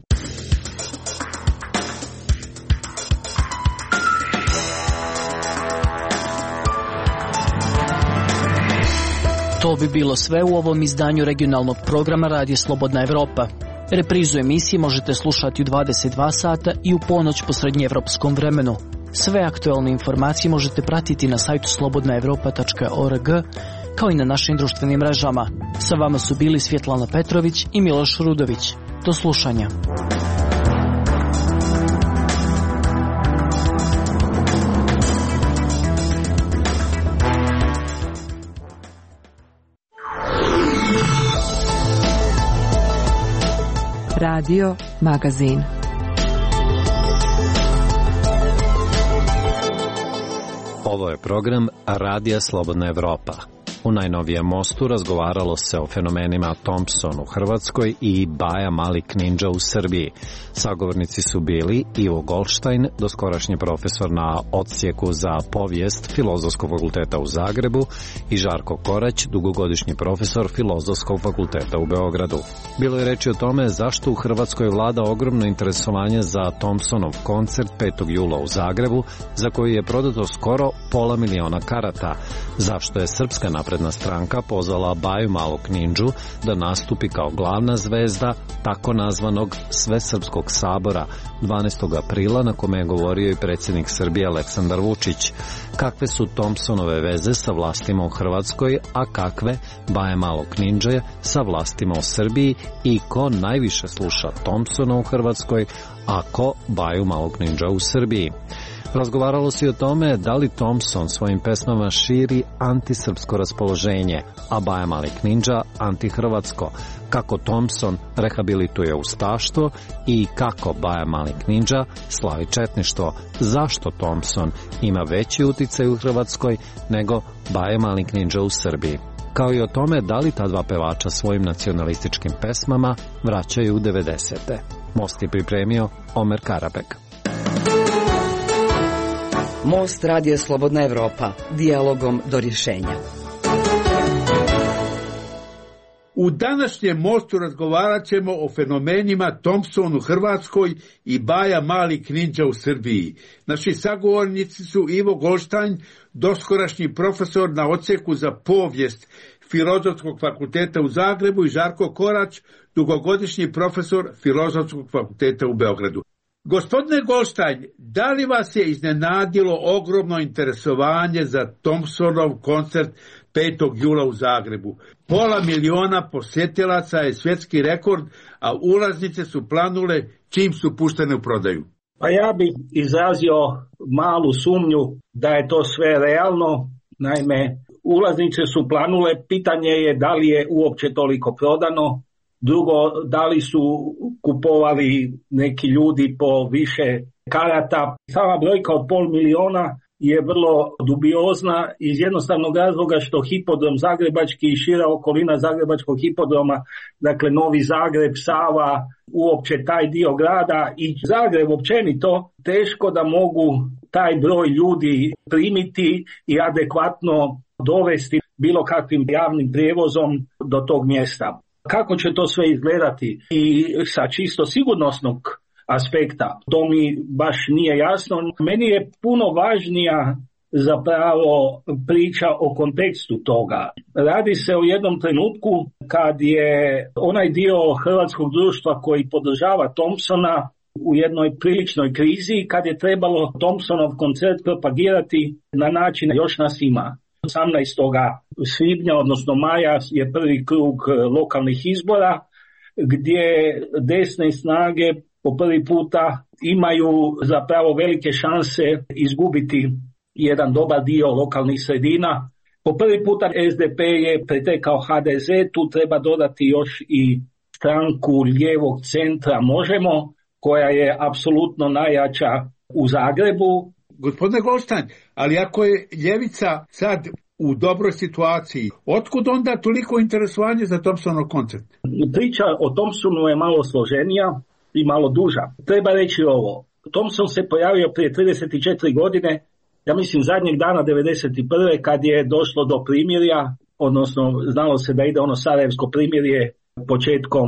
To bi bilo sve u ovom izdanju regionalnog programa Radija Slobodna Evropa. Reprizu emisije možete slušati u 22 sata i u ponoć po srednjeevropskom vremenu. Sve aktualne informacije možete pratiti na sajtu slobodnaevropa.org, kao i na našim društvenim mrežama. Sa vama su bili Svjetlana Petrović i Miloš Rudović. Do slušanja. Radio Magazin. Ovo je program Radija Slobodna Evropa. U najnovijem mostu razgovaralo se o fenomenima Thompson u Hrvatskoj i Baja Malik Ninja u Srbiji. Sagovornici su bili Ivo Goldstein, doskorašnji profesor na odsjeku za povijest Filozofskog fakulteta u Zagrebu, i Žarko Korać, dugogodišnji profesor Filozofskog fakulteta u Beogradu. Bilo je reči o tome zašto u Hrvatskoj vlada ogromno interesovanje za Thompsonov koncert 5. jula u Zagrebu, za koji je prodato skoro 500.000 karata, zašto je Srpska napredna stranka pozvala Baju Malog Ninđu da nastupi kao glavna zvezda tako nazvanog Svesrpskog sabora 12. aprila, na kome je govorio i predsjednik Srbije Aleksandar Vučić. Kakve su Thompsonove veze sa vlastima u Hrvatskoj, a kakve Baje Malog Ninđe sa vlastima u Srbiji, i ko najviše sluša Thompsona u Hrvatskoj, a ko Baju Malog Ninđa u Srbiji. Razgovaralo se i o tome da li Thompson svojim pesmama širi antisrpsko raspoloženje, a Baja Malik Ninđa antihrvatsko, kako Thompson rehabilituje ustaštvo i kako Baja Malik Ninđa slavi četništvo, zašto Thompson ima veći uticaj u Hrvatskoj nego Baja Malik Ninđa u Srbiji, kao i o tome da li ta dva pevača svojim nacionalističkim pesmama vraćaju u 90. Most je pripremio Omer Karabek. Most Radio Slobodna Evropa, dijalogom do rješenja. U današnjem mostu razgovarat ćemo o fenomenima Thompson u Hrvatskoj i Baja Malik Ninđa u Srbiji. Naši sagovornici su Ivo Goldstein, doskorašnji profesor na odsjeku za povijest Filozofskog fakulteta u Zagrebu, i Žarko Korać, dugogodišnji profesor Filozofskog fakulteta u Beogradu. Gospodine Goldstein, da li vas je iznenadilo ogromno interesovanje za Thompsonov koncert 5. jula u Zagrebu? 500.000 posjetilaca je svjetski rekord, a ulaznice su planule čim su puštene u prodaju. Pa ja bih izrazio malu sumnju da je to sve realno. Naime, ulaznice su planule, pitanje je da li je uopće toliko prodano. Drugo, da li su kupovali neki ljudi po više karata. Sama brojka od 500.000 je vrlo dubiozna iz jednostavnog razloga što hipodrom zagrebački i šira okolina zagrebačkog hipodroma, dakle Novi Zagreb, Sava, uopće taj dio grada i Zagreb općenito, teško da mogu taj broj ljudi primiti i adekvatno dovesti bilo kakvim javnim prijevozom do tog mjesta. Kako će to sve izgledati i sa čisto sigurnosnog aspekta, to mi baš nije jasno. Meni je puno važnija zapravo priča o kontekstu toga. Radi se o jednom trenutku kad je onaj dio hrvatskog društva koji podržava Thompsona u jednoj priličnoj krizi, kad je trebalo Thompsonov koncert propagirati na način još nas ima. 18. svibnja, odnosno maja, je prvi krug lokalnih izbora gdje desne snage po prvi puta imaju zapravo velike šanse izgubiti jedan dobar dio lokalnih sredina. Po prvi puta SDP je pretekao HDZ, tu treba dodati još i stranku lijevog centra Možemo, koja je apsolutno najjača u Zagrebu. Gospodine Goldstein, ali ako je ljevica sad u dobroj situaciji, otkud onda toliko interesovanje za Thompsonov koncert? Priča o Thompsonu je malo složenija i malo duža. Treba reći ovo. Thompson se pojavio prije 34 godine, ja mislim zadnjeg dana 91. kad je došlo do primirja, odnosno znalo se da ide ono sarajevsko primirje početkom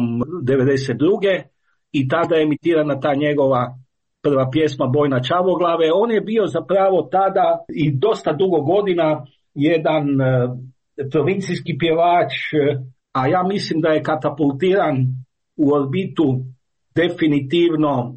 92. i tada je emitirana ta njegova prva pjesma Bojna Čavoglave. On je bio zapravo tada i dosta dugo godina jedan provincijski pjevač, a ja mislim da je katapultiran u orbitu definitivno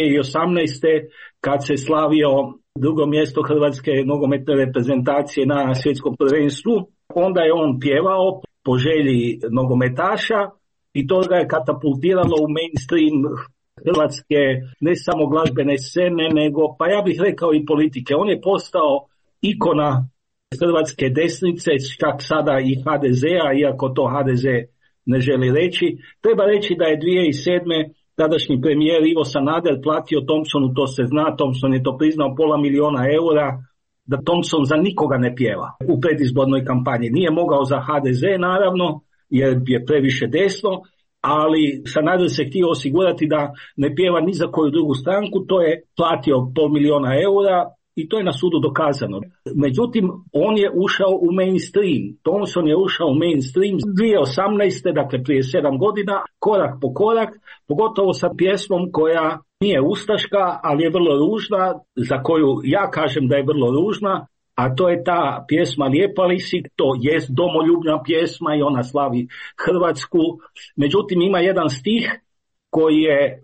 2018. kad se slavio drugo mjesto hrvatske nogometne reprezentacije na svjetskom prvenstvu. Onda je on pjevao po želji nogometaša i to ga je katapultiralo u mainstream hrvatske ne samo glazbene scene, nego pa ja bih rekao i politike. On je postao ikona hrvatske desnice, čak sada i HDZ-a, iako to HDZ ne želi reći. Treba reći da je 2007. tadašnji premijer Ivo Sanader platio Thompsonu, to se zna, Thompson je to priznao, $500.000 eura, da Thompson za nikoga ne pjeva u predizbornoj kampanji. Nije mogao za HDZ naravno, jer je previše desno, ali Sanader se htio osigurati da ne pjeva ni za koju drugu stranku, to je platio $500.000 eura i to je na sudu dokazano. Međutim, on je ušao u mainstream. Thompson je ušao u mainstream 2018. dakle prije 7 godina, korak po korak, pogotovo sa pjesmom koja nije ustaška, ali je vrlo ružna, za koju ja kažem da je vrlo ružna, a to je ta pjesma Lijepa li si, to jest domoljubna pjesma i ona slavi Hrvatsku. Međutim, ima jedan stih koji je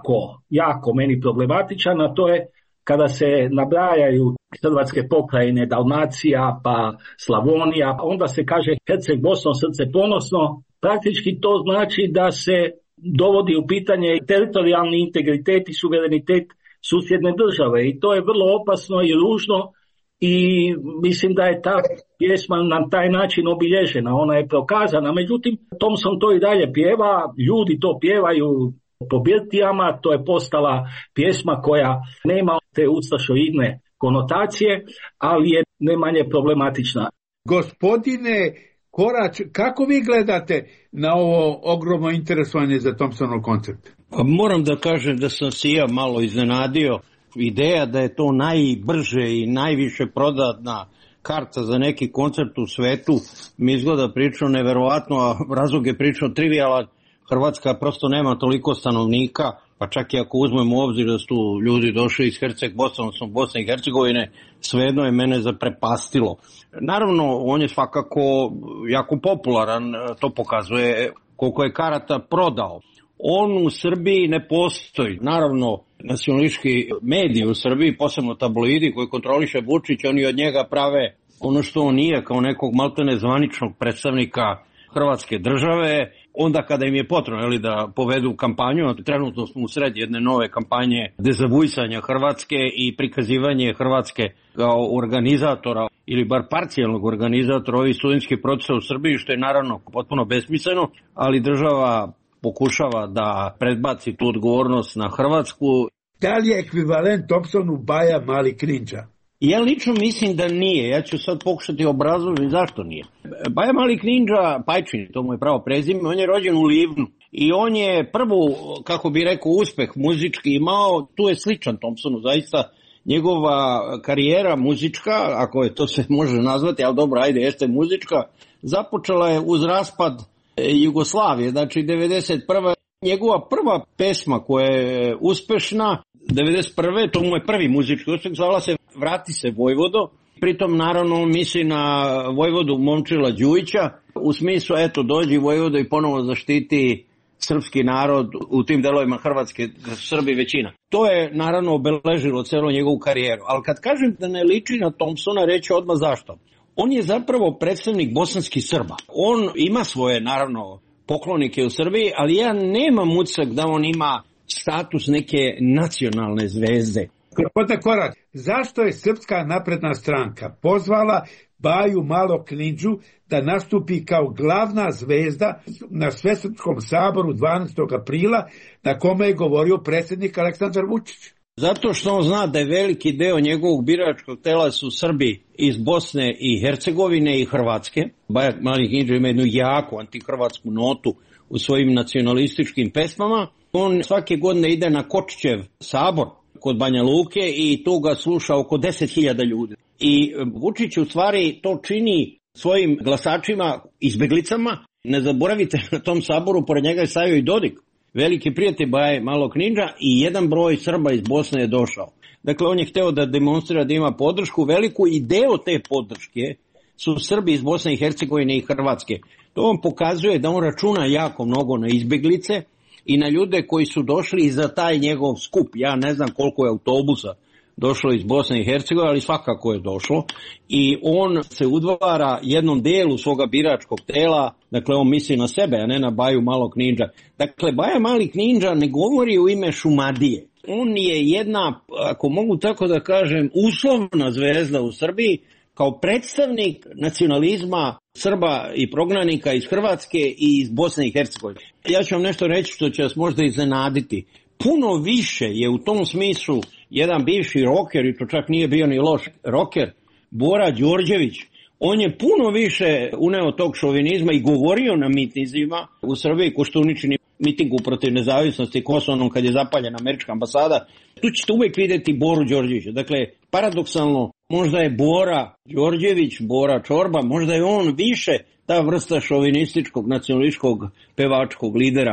jako meni problematičan, a to je kada se nabrajaju hrvatske pokrajine, Dalmacija pa Slavonija, onda se kaže Herceg Bosno, srce ponosno. Praktički to znači da se dovodi u pitanje teritorijalni integritet i suverenitet susjedne države i to je vrlo opasno i ružno i mislim da je ta pjesma na taj način obilježena, ona je prokazana. Međutim, Thompson to i dalje pjeva, ljudi to pjevaju po birtijama, to je postala pjesma koja nema te ustašoidne konotacije, ali je ne manje problematična. Gospodine Korać, kako vi gledate na ovo ogromno interesovanje za Thompsonov koncept? Moram da kažem da sam se ja malo iznenadio. Ideja da je to najbrže i najviše prodatna karta za neki koncept u svetu mi izgleda pričao neverovatno, a razlog je pričao trivijalan. Hrvatska prosto nema toliko stanovnika, pa čak i ako uzmemo u obzir da su ljudi došli iz Herceg Bosne, odnosno Bosne i Hercegovine, svejedno je mene zaprepastilo. Naravno, on je svakako jako popularan, to pokazuje koliko je karata prodao. On u Srbiji ne postoji. Naravno, nacionalistički mediji u Srbiji, posebno tabloidi koji kontroliše Vučić, oni od njega prave ono što on nije, kao nekog maltene zvaničnog predstavnika Hrvatske države, onda kada im je potrebno da povedu kampanju. Trenutno smo u sred jedne nove kampanje dezavuisanja Hrvatske i prikazivanje Hrvatske kao organizatora ili bar parcijalnog organizatora ovih studentskih procesa u Srbiji, što je naravno potpuno besmisleno, ali država pokušava da predbaci tu odgovornost na Hrvatsku. Da li je ekvivalent Thompsonu Baja Mali Knindža? Ja lično mislim da nije. Ja ću sad pokušati obrazložiti zašto nije. Baja Mali Knindža, Pajčin, to mu je pravo prezime, on je rođen u Livnu i on je prvu, kako bi rekao, uspeh muzički imao, tu je sličan Thompsonu, zaista njegova karijera muzička, ako je to se može nazvati, ali dobro, ajde, jeste muzička, započela je uz raspad Jugoslavije, znači 1991. Njegova prva pesma koja je uspešna, 1991. to mu je prvi muzički uspeh, zvala se Vrati se Vojvodo, pritom naravno misli na Vojvodu Momčila Đujića, u smislu eto dođi Vojvodo i ponovo zaštiti srpski narod u tim delovima Hrvatske, Srbi većina. To je naravno obeležilo celu njegovu karijeru, ali kad kažem da ne liči na Thompsona, reći odmah zašto. On je zapravo predstavnik bosanskih Srba. On ima svoje, naravno, poklonike u Srbiji, ali ja nemam utisak da on ima status neke nacionalne zvezde. Gospodine Korać, zašto je Srpska napredna stranka pozvala Baju Malog Knindžu da nastupi kao glavna zvezda na Svesrpskom saboru 12. aprila na kome je govorio predsjednik Aleksandar Vučić? Zato što on zna da je veliki deo njegovog biračkog tela su Srbi iz Bosne i Hercegovine i Hrvatske. Baja Mali Knindža ima jednu jaku antihrvatsku notu u svojim nacionalističkim pesmama. On svake godine ide na Kočićev sabor kod Banja Luke i tu ga sluša oko 10.000 ljudi. I Vučić u stvari to čini svojim glasačima, izbeglicama. Ne zaboravite, na tom saboru pored njega je stajao i Dodik, veliki prijatelj Baje Malog Knindža, i jedan broj Srba iz Bosne je došao. Dakle, on je hteo da demonstrira da ima podršku veliku i deo te podrške su Srbi iz Bosne i Hercegovine i Hrvatske. To vam pokazuje da on računa jako mnogo na izbeglice i na ljude koji su došli za taj njegov skup. Ja ne znam koliko je autobusa došlo iz Bosne i Hercegovine, ali svakako je došlo, i on se udvara jednom delu svoga biračkog tela, dakle on misli na sebe, a ne na Baju Malog Knindža. Dakle, Baja Mali Knindža ne govori u ime Šumadije. On je jedna, ako mogu tako da kažem, uslovna zvezda u Srbiji, kao predstavnik nacionalizma Srba i prognanika iz Hrvatske i iz Bosne i Hercegovine. Ja ću vam nešto reći što će vas možda iznenaditi. Puno više je u tom smislu jedan bivši roker, i to čak nije bio ni loš roker, Bora Đorđević. On je puno više uneo tog šovinizma i govorio na mitinzima u Srbiji, Koštuničini mitingu protiv nezavisnosti Kosovom kad je zapaljena američka ambasada. Tu ćete uvijek vidjeti Boru Đorđevića. Dakle, paradoksalno, možda je Bora Đorđević, Bora Čorba, možda je on više ta vrsta šovinističkog, nacionalističkog pevačkog lidera.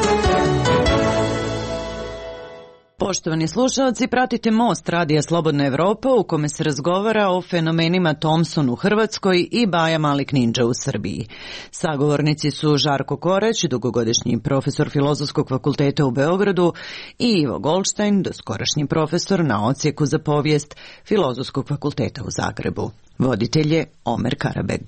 Poštovani slušalci, pratite Most Radija Slobodna Evropa u kome se razgovara o fenomenima Thompson u Hrvatskoj i Baja Mali Knindža u Srbiji. Sagovornici su Žarko Korać, dugogodišnji profesor Filozofskog fakulteta u Beogradu, i Ivo Goldstein, doskorašnji profesor na odsjeku za povijest Filozofskog fakulteta u Zagrebu. Voditelj je Omer Karabeg.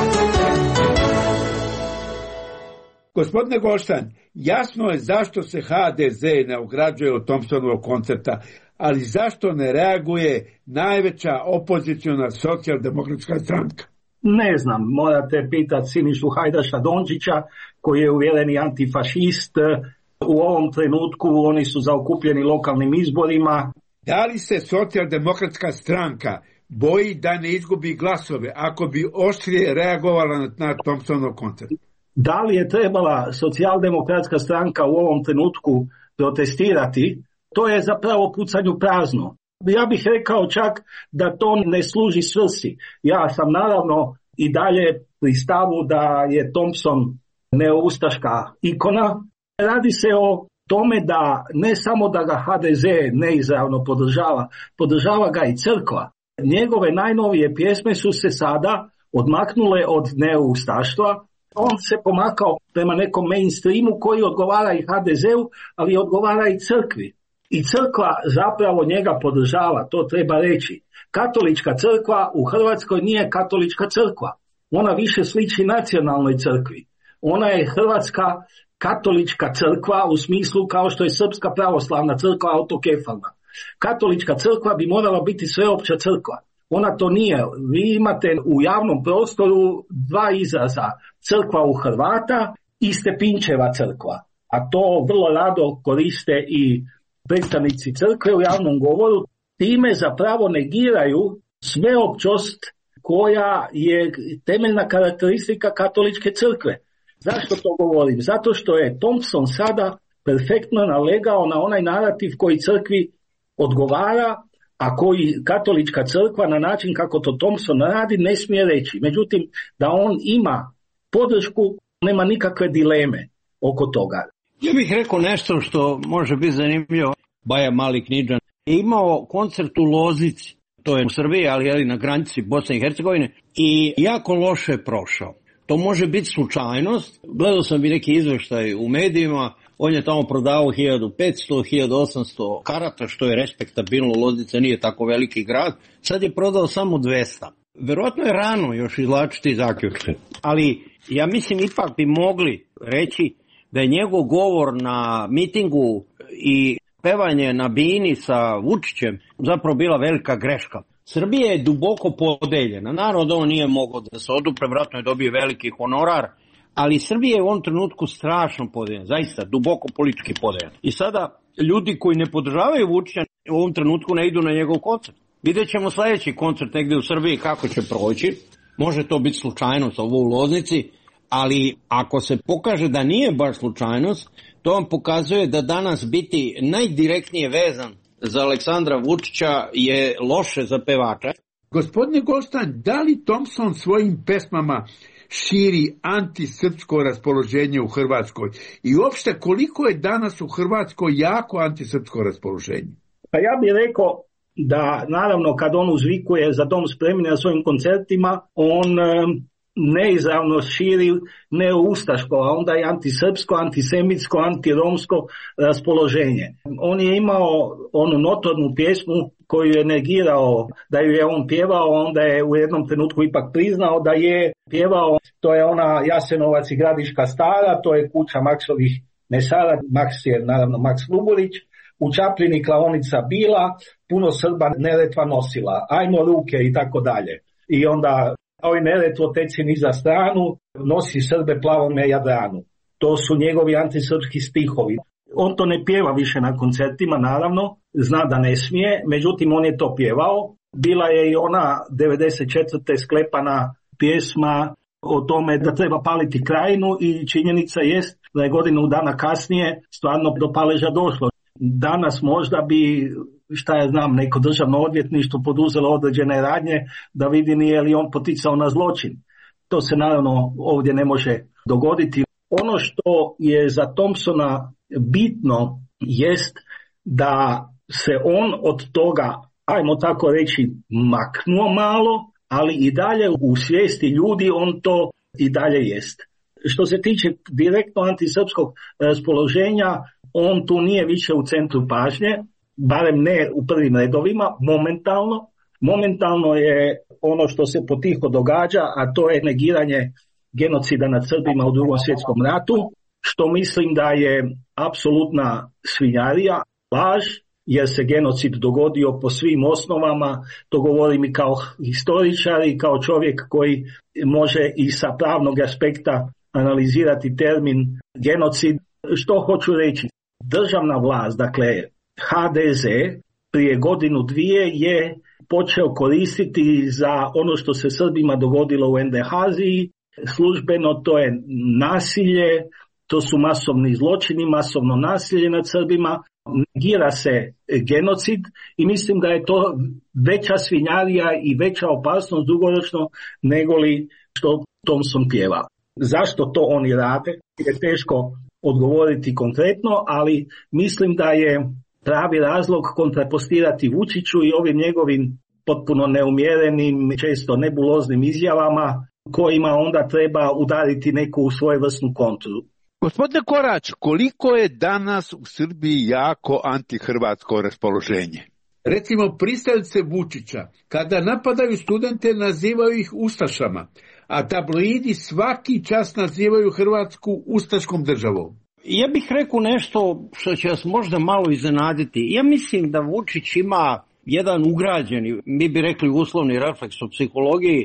Gospodine Goldstein, jasno je zašto se HDZ ne ograđuje od Thompsonovog koncerta, ali zašto ne reaguje najveća opoziciona socijaldemokratska stranka? Ne znam, morate pitati Sinišu Hajdaša Dončića, koji je uvjereni antifašist. U ovom trenutku oni su zaokupljeni lokalnim izborima. Da li se socijaldemokratska stranka boji da ne izgubi glasove ako bi oštrije reagovala na Thompsonov koncert? Da li je trebala socijaldemokratska stranka u ovom trenutku protestirati, to je zapravo pucanju prazno. Ja bih rekao čak da to ne služi svrsi. Ja sam naravno i dalje pri stavu da je Thompson neoustaška ikona. Radi se o tome da ne samo da ga HDZ neizravno podržava ga i crkva. Njegove najnovije pjesme su se sada odmaknule od neoustaštva. On se pomakao prema nekom mainstreamu koji odgovara i HDZ-u, ali odgovara i crkvi. I crkva zapravo njega podržava, to treba reći. Katolička crkva u Hrvatskoj nije katolička crkva. Ona više sliči nacionalnoj crkvi. Ona je hrvatska katolička crkva u smislu kao što je srpska pravoslavna crkva autokefalna. Katolička crkva bi morala biti sveopća crkva. Ona to nije. Vi imate u javnom prostoru dva izraza, crkva u Hrvata i Stepinčeva crkva. A to vrlo rado koriste i predstavnici crkve u javnom govoru. Time zapravo negiraju sveopćost koja je temeljna karakteristika katoličke crkve. Zašto to govorim? Zato što je Thompson sada perfektno nalegao na onaj narativ koji crkvi odgovara, a koji katolička crkva na način kako to Thompson radi ne smije reći. Međutim, da on ima podršku, nema nikakve dileme oko toga. Ja bih rekao nešto što može biti zanimljivo. Baja Mali Knindža je imao koncert u Loznici, to je u Srbiji, ali na granici Bosne i Hercegovine, i jako loše prošao. To može biti slučajnost. Gledao sam i neki izveštaj u medijima. On je tamo prodao 1500-1800 karata, što je respektabilno. Loznica nije tako veliki grad. Sad je prodao samo 200. Verovatno je rano još izvlačiti zaključke. Ali ja mislim ipak bi mogli reći da je njegov govor na mitingu i pevanje na bini sa Vučićem zapravo bila velika greška. Srbija je duboko podeljena. Narod on nije mogao da se odupre, vjerojatno je dobio veliki honorar, ali Srbija je u ovom trenutku strašno podeljena, zaista duboko politički podeljena. I sada ljudi koji ne podržavaju Vučića u ovom trenutku ne idu na njegov koncert. Vidjet ćemo sljedeći koncert negdje u Srbiji kako će proći. Može to biti slučajnost ovo u Loznici, ali ako se pokaže da nije baš slučajnost, to vam pokazuje da danas biti najdirektnije vezan za Aleksandra Vučića je loše za pevača. Gospodine Goldstein, da li Thompson svojim pesmama širi antisrpsko raspoloženje u Hrvatskoj? I uopšte koliko je danas u Hrvatskoj jako antisrpsko raspoloženje? Pa ja bih rekao da naravno kad on uzvikuje za dom spremni na svojim koncertima, on neizravno širi neoustaško, a onda i antisrpsko, antisemitsko, antiromsko raspoloženje. On je imao onu notornu pjesmu koju je negirao da ju je on pjevao, onda je u jednom trenutku ipak priznao da je pjevao. To je ona Jasenovac i Gradiška stara, to je kuća Maksovih mesara, Maks je naravno Maks Luburić, u Čapljini klaonica bila, puno Srba Neretva nosila, ajmo ruke i tako dalje. I onda oj Neretvo teci niza stranu, nosi Srbe plavome Jadranu. To su njegovi antisrpski stihovi. On to ne pjeva više na koncertima, naravno, zna da ne smije, međutim on je to pjevao. Bila je i ona 94. sklepana pjesma o tome da treba paliti Krajinu i činjenica jest da je godinu dana kasnije stvarno do paleža došlo. Danas možda bi, šta ja znam, neko državno odvjetništvo poduzelo određene radnje da vidi nije li on poticao na zločin. To se naravno ovdje ne može dogoditi. Ono što je za Thompsona bitno jest da se on od toga, ajmo tako reći, maknuo malo, ali i dalje u svijesti ljudi on to i dalje jest. Što se tiče direktno antisrpskog raspoloženja, on tu nije više u centru pažnje, barem ne u prvim redovima, momentalno. Momentalno je ono što se potiho događa, a to je negiranje genocida nad Srbima u Drugom svjetskom ratu, što mislim da je apsolutna svinjarija, laž, jer se genocid dogodio po svim osnovama. To govorim i kao historičar i kao čovjek koji može i sa pravnog aspekta analizirati termin genocid. Što hoću reći? Državna vlast, dakle HDZ, prije godinu dvije je počeo koristiti za ono što se Srbima dogodilo u NDH-aziji. Službeno to je nasilje, to su masovni zločini, masovno nasilje nad Srbima, negira se genocid i mislim da je to veća svinjarija i veća opasnost dugoročno nego li što Thompson pjeva. Zašto to oni rade? Je teško odgovoriti konkretno, ali mislim da je pravi razlog kontrapostirati Vučiću i ovim njegovim potpuno neumjerenim, često nebuloznim izjavama kojima onda treba udariti neku svojevrsnu kontru. Gospodine Korać, koliko je danas u Srbiji jako antihrvatsko raspoloženje? Recimo, pristalice Vučića, kada napadaju studente, nazivaju ih ustašama, a tabloidi svaki čas nazivaju Hrvatsku ustaškom državom. Ja bih rekao nešto što će vas možda malo iznenaditi. Ja mislim da Vučić ima jedan ugrađeni, mi bi rekli uslovni refleks u psihologiji,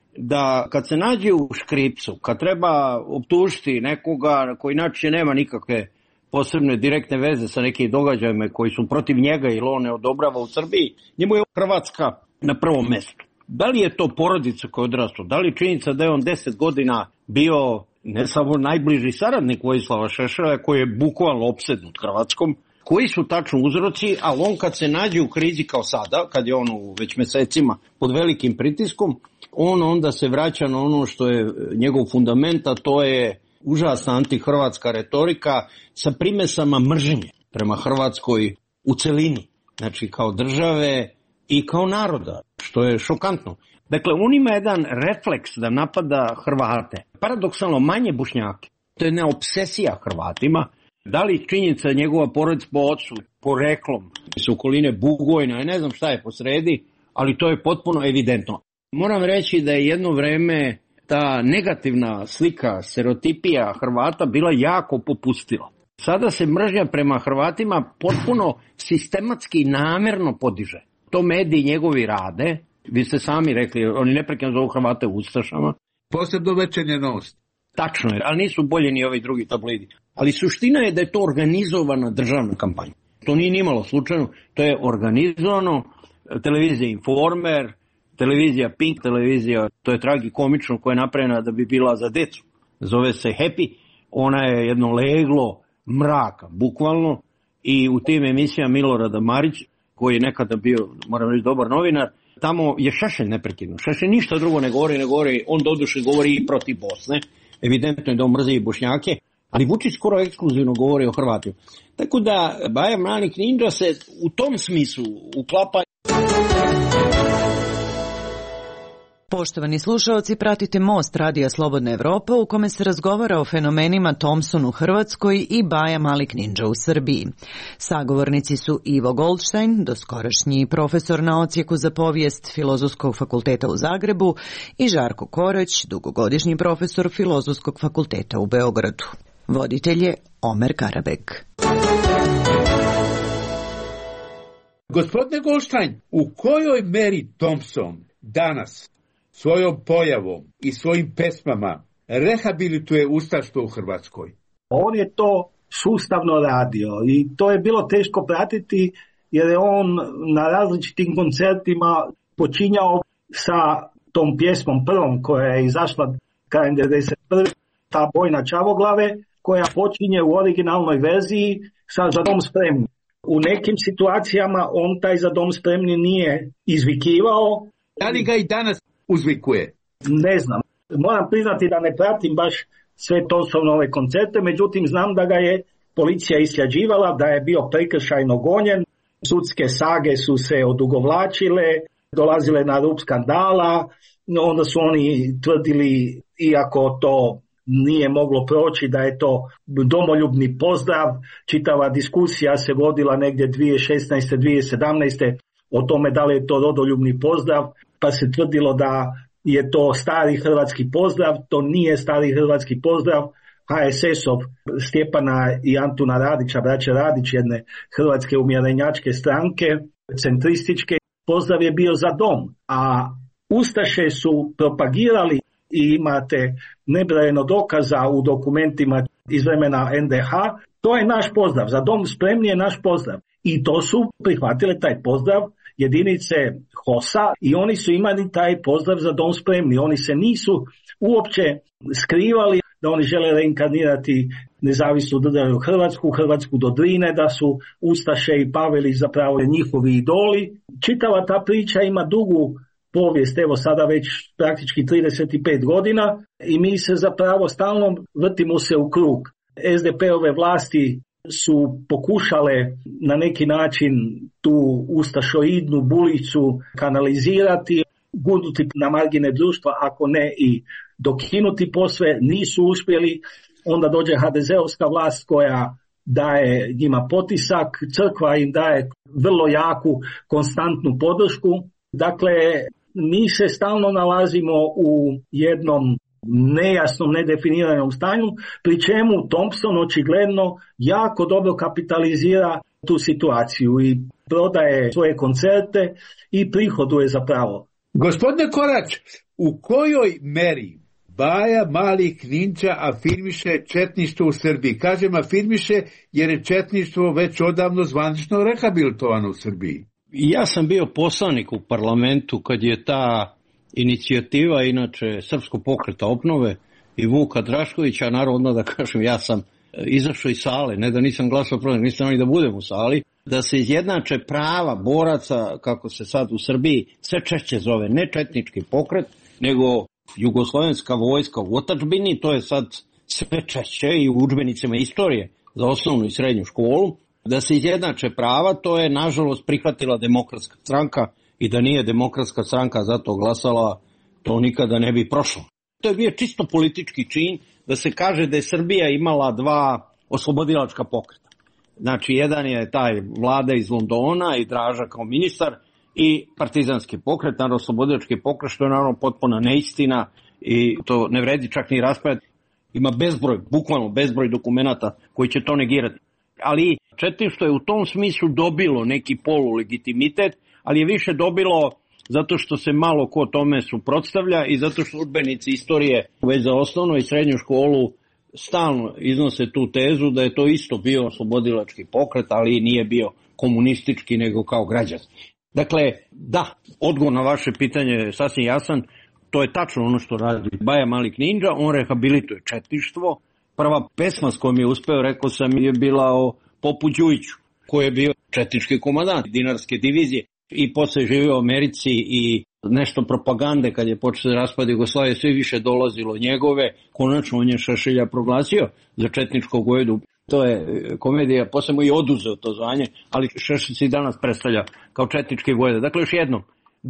da kad se nađe u škripcu, kad treba optužiti nekoga koji inače nema nikakve posebne direktne veze sa nekim događajima koji su protiv njega ili on ne odobrava u Srbiji, njemu je Hrvatska na prvom mjestu. Da li je to porodica koja je odrastao, da li činjenica da je on 10 godina bio ne samo najbliži saradnik Vojislava Šešelja koji je bukvalno opsednut Hrvatskom, koji su tačno uzroci, ali on kad se nađe u krizi kao sada, kad je on već mjesecima pod velikim pritiskom, on onda se vraća na ono što je njegov fundament, a to je užasna antihrvatska retorika sa primesama mržnje prema Hrvatskoj u celini, znači kao države i kao naroda, što je šokantno. Dakle, on ima jedan refleks da napada Hrvate, paradoksalno manje Bošnjake. To je jedna obsesija Hrvatima. Da li činjenica njegova porodica po ocu, poreklom, iz okoline Bugojna, ne znam šta je posredi, ali to je potpuno evidentno. Moram reći da je jedno vreme ta negativna slika, stereotipija Hrvata bila jako popustila. Sada se mržnja prema Hrvatima potpuno sistematski i namjerno podiže. To mediji njegovi rade, vi ste sami rekli, oni neprekidno zovu Hrvate ustašama. Posebno Večernja novost. Tačno je, ali nisu bolje ni ovi drugi tabloidi. Ali suština je da je to organizovana državna kampanja. To nije nimalo slučajno, to je organizovano, televizija Informer, televizija Pink, televizija, to je tragikomično, koja je napravljena da bi bila za decu. Zove se Happy, ona je jedno leglo mraka, bukvalno, i u tim emisijama Milorada Marić, koji je nekada bio, moram reći, dobar novinar, tamo je Šešelj neprekidno. Šešelj ništa drugo ne govori, on doduše govori i protiv Bosne, evidentno je da on mrzi i Bošnjake, ali Vučić skoro ekskluzivno govori o Hrvatima. Tako da Baja Malik Ninja se u tom smislu uklapa. Poštovani slušaoci, pratite Most Radija Slobodna Evropa u kome se razgovara o fenomenima Thompson u Hrvatskoj i Baja Malik Ninja u Srbiji. Sagovornici su Ivo Goldstein, doskorašnji profesor na odsjeku za povijest Filozofskog fakulteta u Zagrebu, i Žarko Korać, dugogodišnji profesor Filozofskog fakulteta u Beogradu. Voditelj je Omer Karabek. Gospodine Goldstein, u kojoj meri Thompson danas svojom pojavom i svojim pesmama rehabilituje ustaštvo u Hrvatskoj? On je to sustavno radio i to je bilo teško pratiti jer je on na različitim koncertima počinjao sa tom pjesmom prvom koja je izašla krajem 1991. ta Bojna Čavoglave, koja počinje u originalnoj verziji sa Za dom spremni. U nekim situacijama on taj Za dom spremni nije izvikivao. Da li ga i danas uzvikuje? Ne znam. Moram priznati da ne pratim baš sve Thompsonove koncerte, međutim znam da ga je policija istraživala, da je bio prekršajno gonjen, sudske sage su se odugovlačile, dolazile na rub skandala, onda su oni tvrdili, iako to nije moglo proći, da je to domoljubni pozdrav. Čitava diskusija se vodila negdje 2016. 2017. o tome da li je to rodoljubni pozdrav, pa se tvrdilo da je to stari hrvatski pozdrav. To nije stari hrvatski pozdrav. HSS-ov Stjepana i Antuna Radića, braće Radić, jedne hrvatske umjerenjačke stranke, centrističke, pozdrav je bio Za dom, a ustaše su propagirali, i imate nebrojeno dokaza u dokumentima iz vremena NDH, to je naš pozdrav, Za dom spremni je naš pozdrav. I to su prihvatile taj pozdrav jedinice HOS-a i oni su imali taj pozdrav Za dom spremni. Oni se nisu uopće skrivali da oni žele reinkarnirati nezavisnu državu Hrvatsku do Drine, da su ustaše i Paveli zapravo njihovi idoli. Čitava ta priča ima dugu povijest, evo sada već praktički 35 godina i mi se zapravo stalno vrtimo se u krug. SDP-ove vlasti su pokušale na neki način tu ustašoidnu bulicu kanalizirati, gurnuti na margine društva, ako ne i dokinuti posve, nisu uspjeli. Onda dođe HDZ-ovska vlast koja daje njima potisak, crkva im daje vrlo jaku, konstantnu podršku. Dakle, mi se stalno nalazimo u jednom nejasnom, nedefiniranom stanju, pri čemu Thompson očigledno jako dobro kapitalizira tu situaciju i prodaje svoje koncerte i prihoduje zapravo. Gospodine Korać, u kojoj meri Baja Malik Ninja afirmiše četništvo u Srbiji? Kažem afirmiše jer je četništvo već odavno zvanično rehabilitovano u Srbiji. Ja sam bio poslanik u parlamentu kad je ta inicijativa, inače Srpskog pokreta obnove i Vuka Draškovića, naravno da kažem, ja sam izašao iz sale, ne da nisam glasao protiv, nisam ni da budem u sali, da se izjednače prava boraca, kako se sad u Srbiji sve češće zove, ne četnički pokret, nego jugoslovenska vojska u otadžbini, to je sad sve češće i u udžbenicima istorije za osnovnu i srednju školu, da se izjednače prava, to je nažalost prihvatila Demokratska stranka i da nije Demokratska stranka zato glasala, to nikada ne bi prošlo. To je bio čisto politički čin da se kaže da je Srbija imala dva oslobodilačka pokreta. Znači, jedan je taj Vlada iz Londona i Draža kao ministar i partizanski pokret, naravno oslobodilački pokret, što je naravno potpuna neistina i to ne vredi čak ni raspravljati. Ima bezbroj, bukvalno bezbroj dokumenata koji će to negirati. Ali četništvo je u tom smislu dobilo neki polulegitimitet, ali je više dobilo zato što se malo ko tome suprotstavlja i zato što udžbenici istorije već za osnovnu i srednju školu stalno iznose tu tezu da je to isto bio oslobodilački pokret, ali nije bio komunistički nego kao građanski. Dakle, da, odgovor na vaše pitanje je sasvim jasan, to je tačno ono što radi Baja Malik Ninja, on rehabilituje četništvo. Prva pesma s kojom je uspeo, rekao sam, je bila o Popu Đujiću, koji je bio četnički komandant dinarske divizije i posle živio u Americi i nešto propagande kad je počeo da raspada Jugoslavije, sve više dolazilo njegove, konačno on je Šešelja proglasio za četničkog vojvodu. To je komedija, posle mu i oduzeo to zvanje, ali Šešelj se i danas predstavlja kao četnički vojvoda. Dakle, još jednom, da,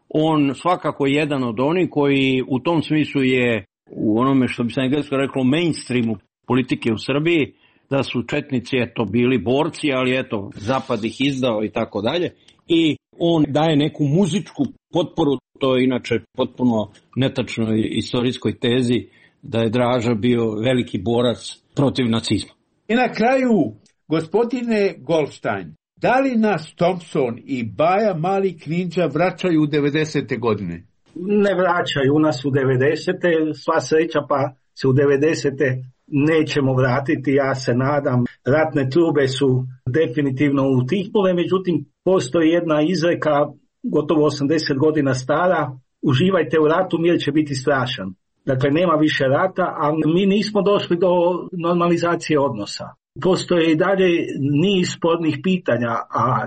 on svakako jedan od onih koji u tom smislu je u onome što bi se englesko reklo mainstreamu politike u Srbiji, da su četnici bili borci, ali zapad ih izdao i tako dalje. I on daje neku muzičku potporu, to je inače potpuno netačnoj istorijskoj tezi da je Draža bio veliki borac protiv nacizma. I na kraju, gospodine Goldstein, da li nas Thompson i Baja Mali Knindža vraćaju u 90. godine? Ne vraćaju nas u 90. Sva sreća pa se u 90. nećemo vratiti, ja se nadam. Ratne trube su definitivno utihnule, međutim postoji jedna izreka gotovo 80 godina stara: uživajte u ratu, mir će biti strašan. Dakle, nema više rata, ali mi nismo došli do normalizacije odnosa. Postoje i dalje niz spornih pitanja, a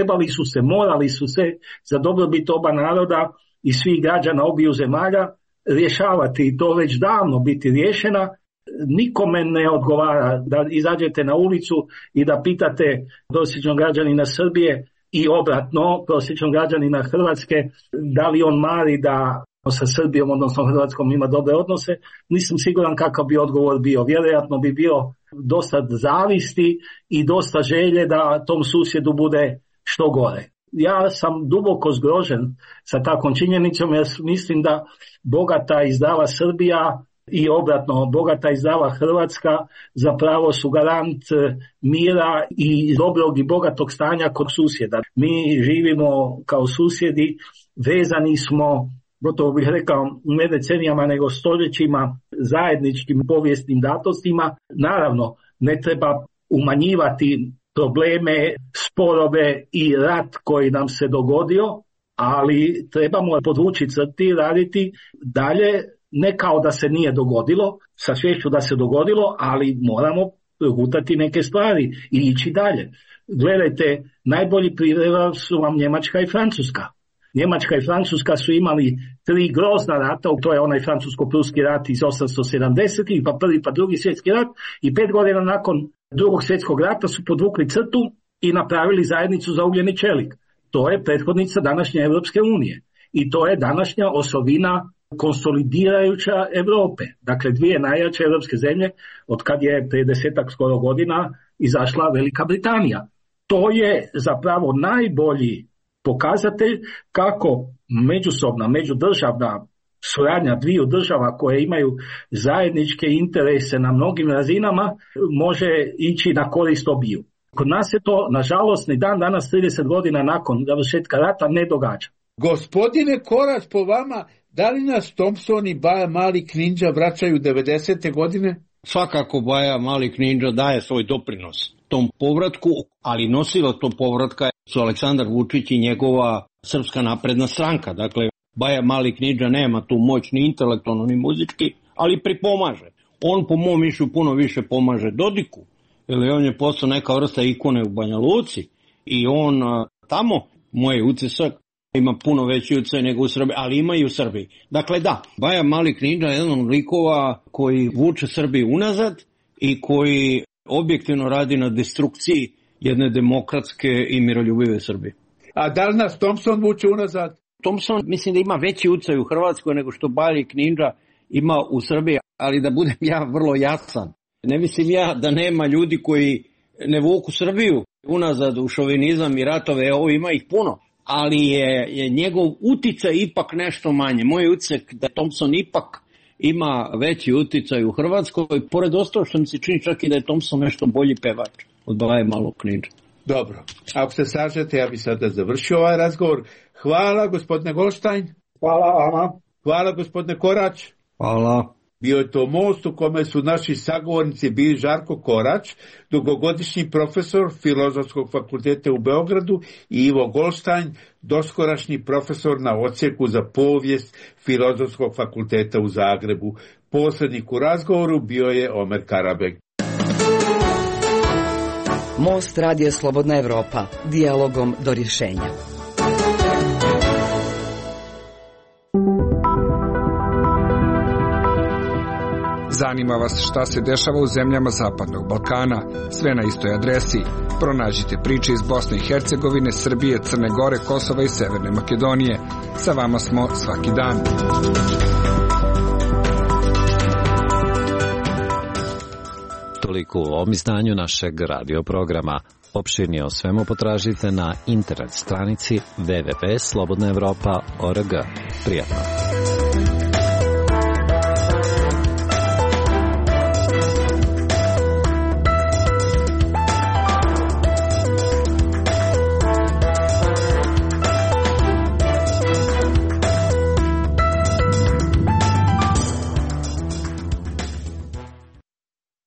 morali su se za dobrobit oba naroda i svih građana obiju zemalja rješavati, i to već davno biti riješena. Nikome ne odgovara da izađete na ulicu i da pitate prosječnog građanina Srbije i obratno prosječnog građanina Hrvatske da li on mari da sa Srbijom, odnosno Hrvatskom, ima dobre odnose. Nisam siguran kakav bi odgovor bio. Vjerojatno bi bio dosta zavisti i dosta želje da tom susjedu bude što gore. Ja sam duboko zgrožen sa takvom činjenicom, jer mislim da bogata i zdrava Srbija i obratno bogata i zdrava Hrvatska zapravo su garant mira i dobrog i bogatog stanja kod susjeda. Mi živimo kao susjedi, vezani smo, gotovo bih rekao, ne decenijama nego stoljećima, zajedničkim povijesnim datostima. Naravno, ne treba umanjivati probleme, sporove i rat koji nam se dogodio, ali trebamo podvući crti, raditi dalje, ne kao da se nije dogodilo, sa svješću da se dogodilo, ali moramo progutati neke stvari i ići dalje. Gledajte, najbolji primjer su vam Njemačka i Francuska. Njemačka i Francuska su imali 3 grozna rata, to je onaj francusko-pruski rat iz 870-ih, pa prvi pa drugi svjetski rat, i 5 godina nakon drugog svjetskog rata su podvukli crtu i napravili zajednicu za ugljeni čelik. To je prethodnica današnje Europske unije i to je današnja osovina konsolidirajuća Europe. Dakle, 2 najjače europske zemlje od kad je prije 10-ak skoro godina izašla Velika Britanija. To je zapravo najbolji pokazatelj kako međusobna, međudržavna suradnja dviju država koje imaju zajedničke interese na mnogim razinama može ići na korist obiju. Kod nas se to, nažalost, ni dan danas 30 godina nakon završetka rata ne događa. Gospodine Korać, po vama, da li nas Thompson i Baja Mali Knindža vraćaju 90. godine? Svakako Baja Mali Knindža daje svoj doprinos tom povratku, ali nosilo to povratka su Aleksandar Vučić i njegova Srpska napredna stranka. Dakle, Baja Mali Knindža nema tu moć ni intelektualno ni muzički, ali pripomaže. On po mom mišlju puno više pomaže Dodiku, jer on je postao neka vrsta ikone u Banja Luci i on tamo, moj utisak, ima puno veći utjecaj nego u Srbiji, ali ima i u Srbiji. Dakle da, Baja Mali Knindža je jedan od likova koji vuče Srbiju unazad i koji objektivno radi na destrukciji jedne demokratske i miroljubive Srbije. A da li nas Thompson vuče unazad? Thompson mislim da ima veći utjecaj u Hrvatskoj nego što Baja Knindža ima u Srbiji, ali da budem ja vrlo jasan. Ne mislim ja da nema ljudi koji ne vuku Srbiju unazad u šovinizam i ratove, ovo ima ih puno, ali je njegov uticaj ipak nešto manje. Moj utisak da Thompson ipak ima veći uticaj u Hrvatskoj, pored ostalo što mi se čini čak i da je Thompson nešto bolji pevač od Baje Malog Knindže. Dobro, ako se slažete, ja bih sada završio ovaj razgovor. Hvala, gospodine Goldstein. Hvala vama. Hvala, gospodine Korać. Hvala. Bio je to most u kome su naši sagovornici bili Žarko Korać, dugogodišnji profesor Filozofskog fakulteta u Beogradu, i Ivo Goldstein, doskorašnji profesor na odsjeku za povijest Filozofskog fakulteta u Zagrebu. Posrednik u razgovoru bio je Omer Karabek. Most Radio Slobodna Evropa, dijalogom do rješenja. Zanima vas šta se dešava u zemljama Zapadnog Balkana? Sve na istoj adresi. Pronađite priče iz Bosne i Hercegovine, Srbije, Crne Gore, Kosova i Severne Makedonije. Sa vama smo svaki dan. Toliko u ovom izdanju našeg radio programa. Opširnije o svemu potražite na internet stranici www.slobodnaevropa.org. Prijatno!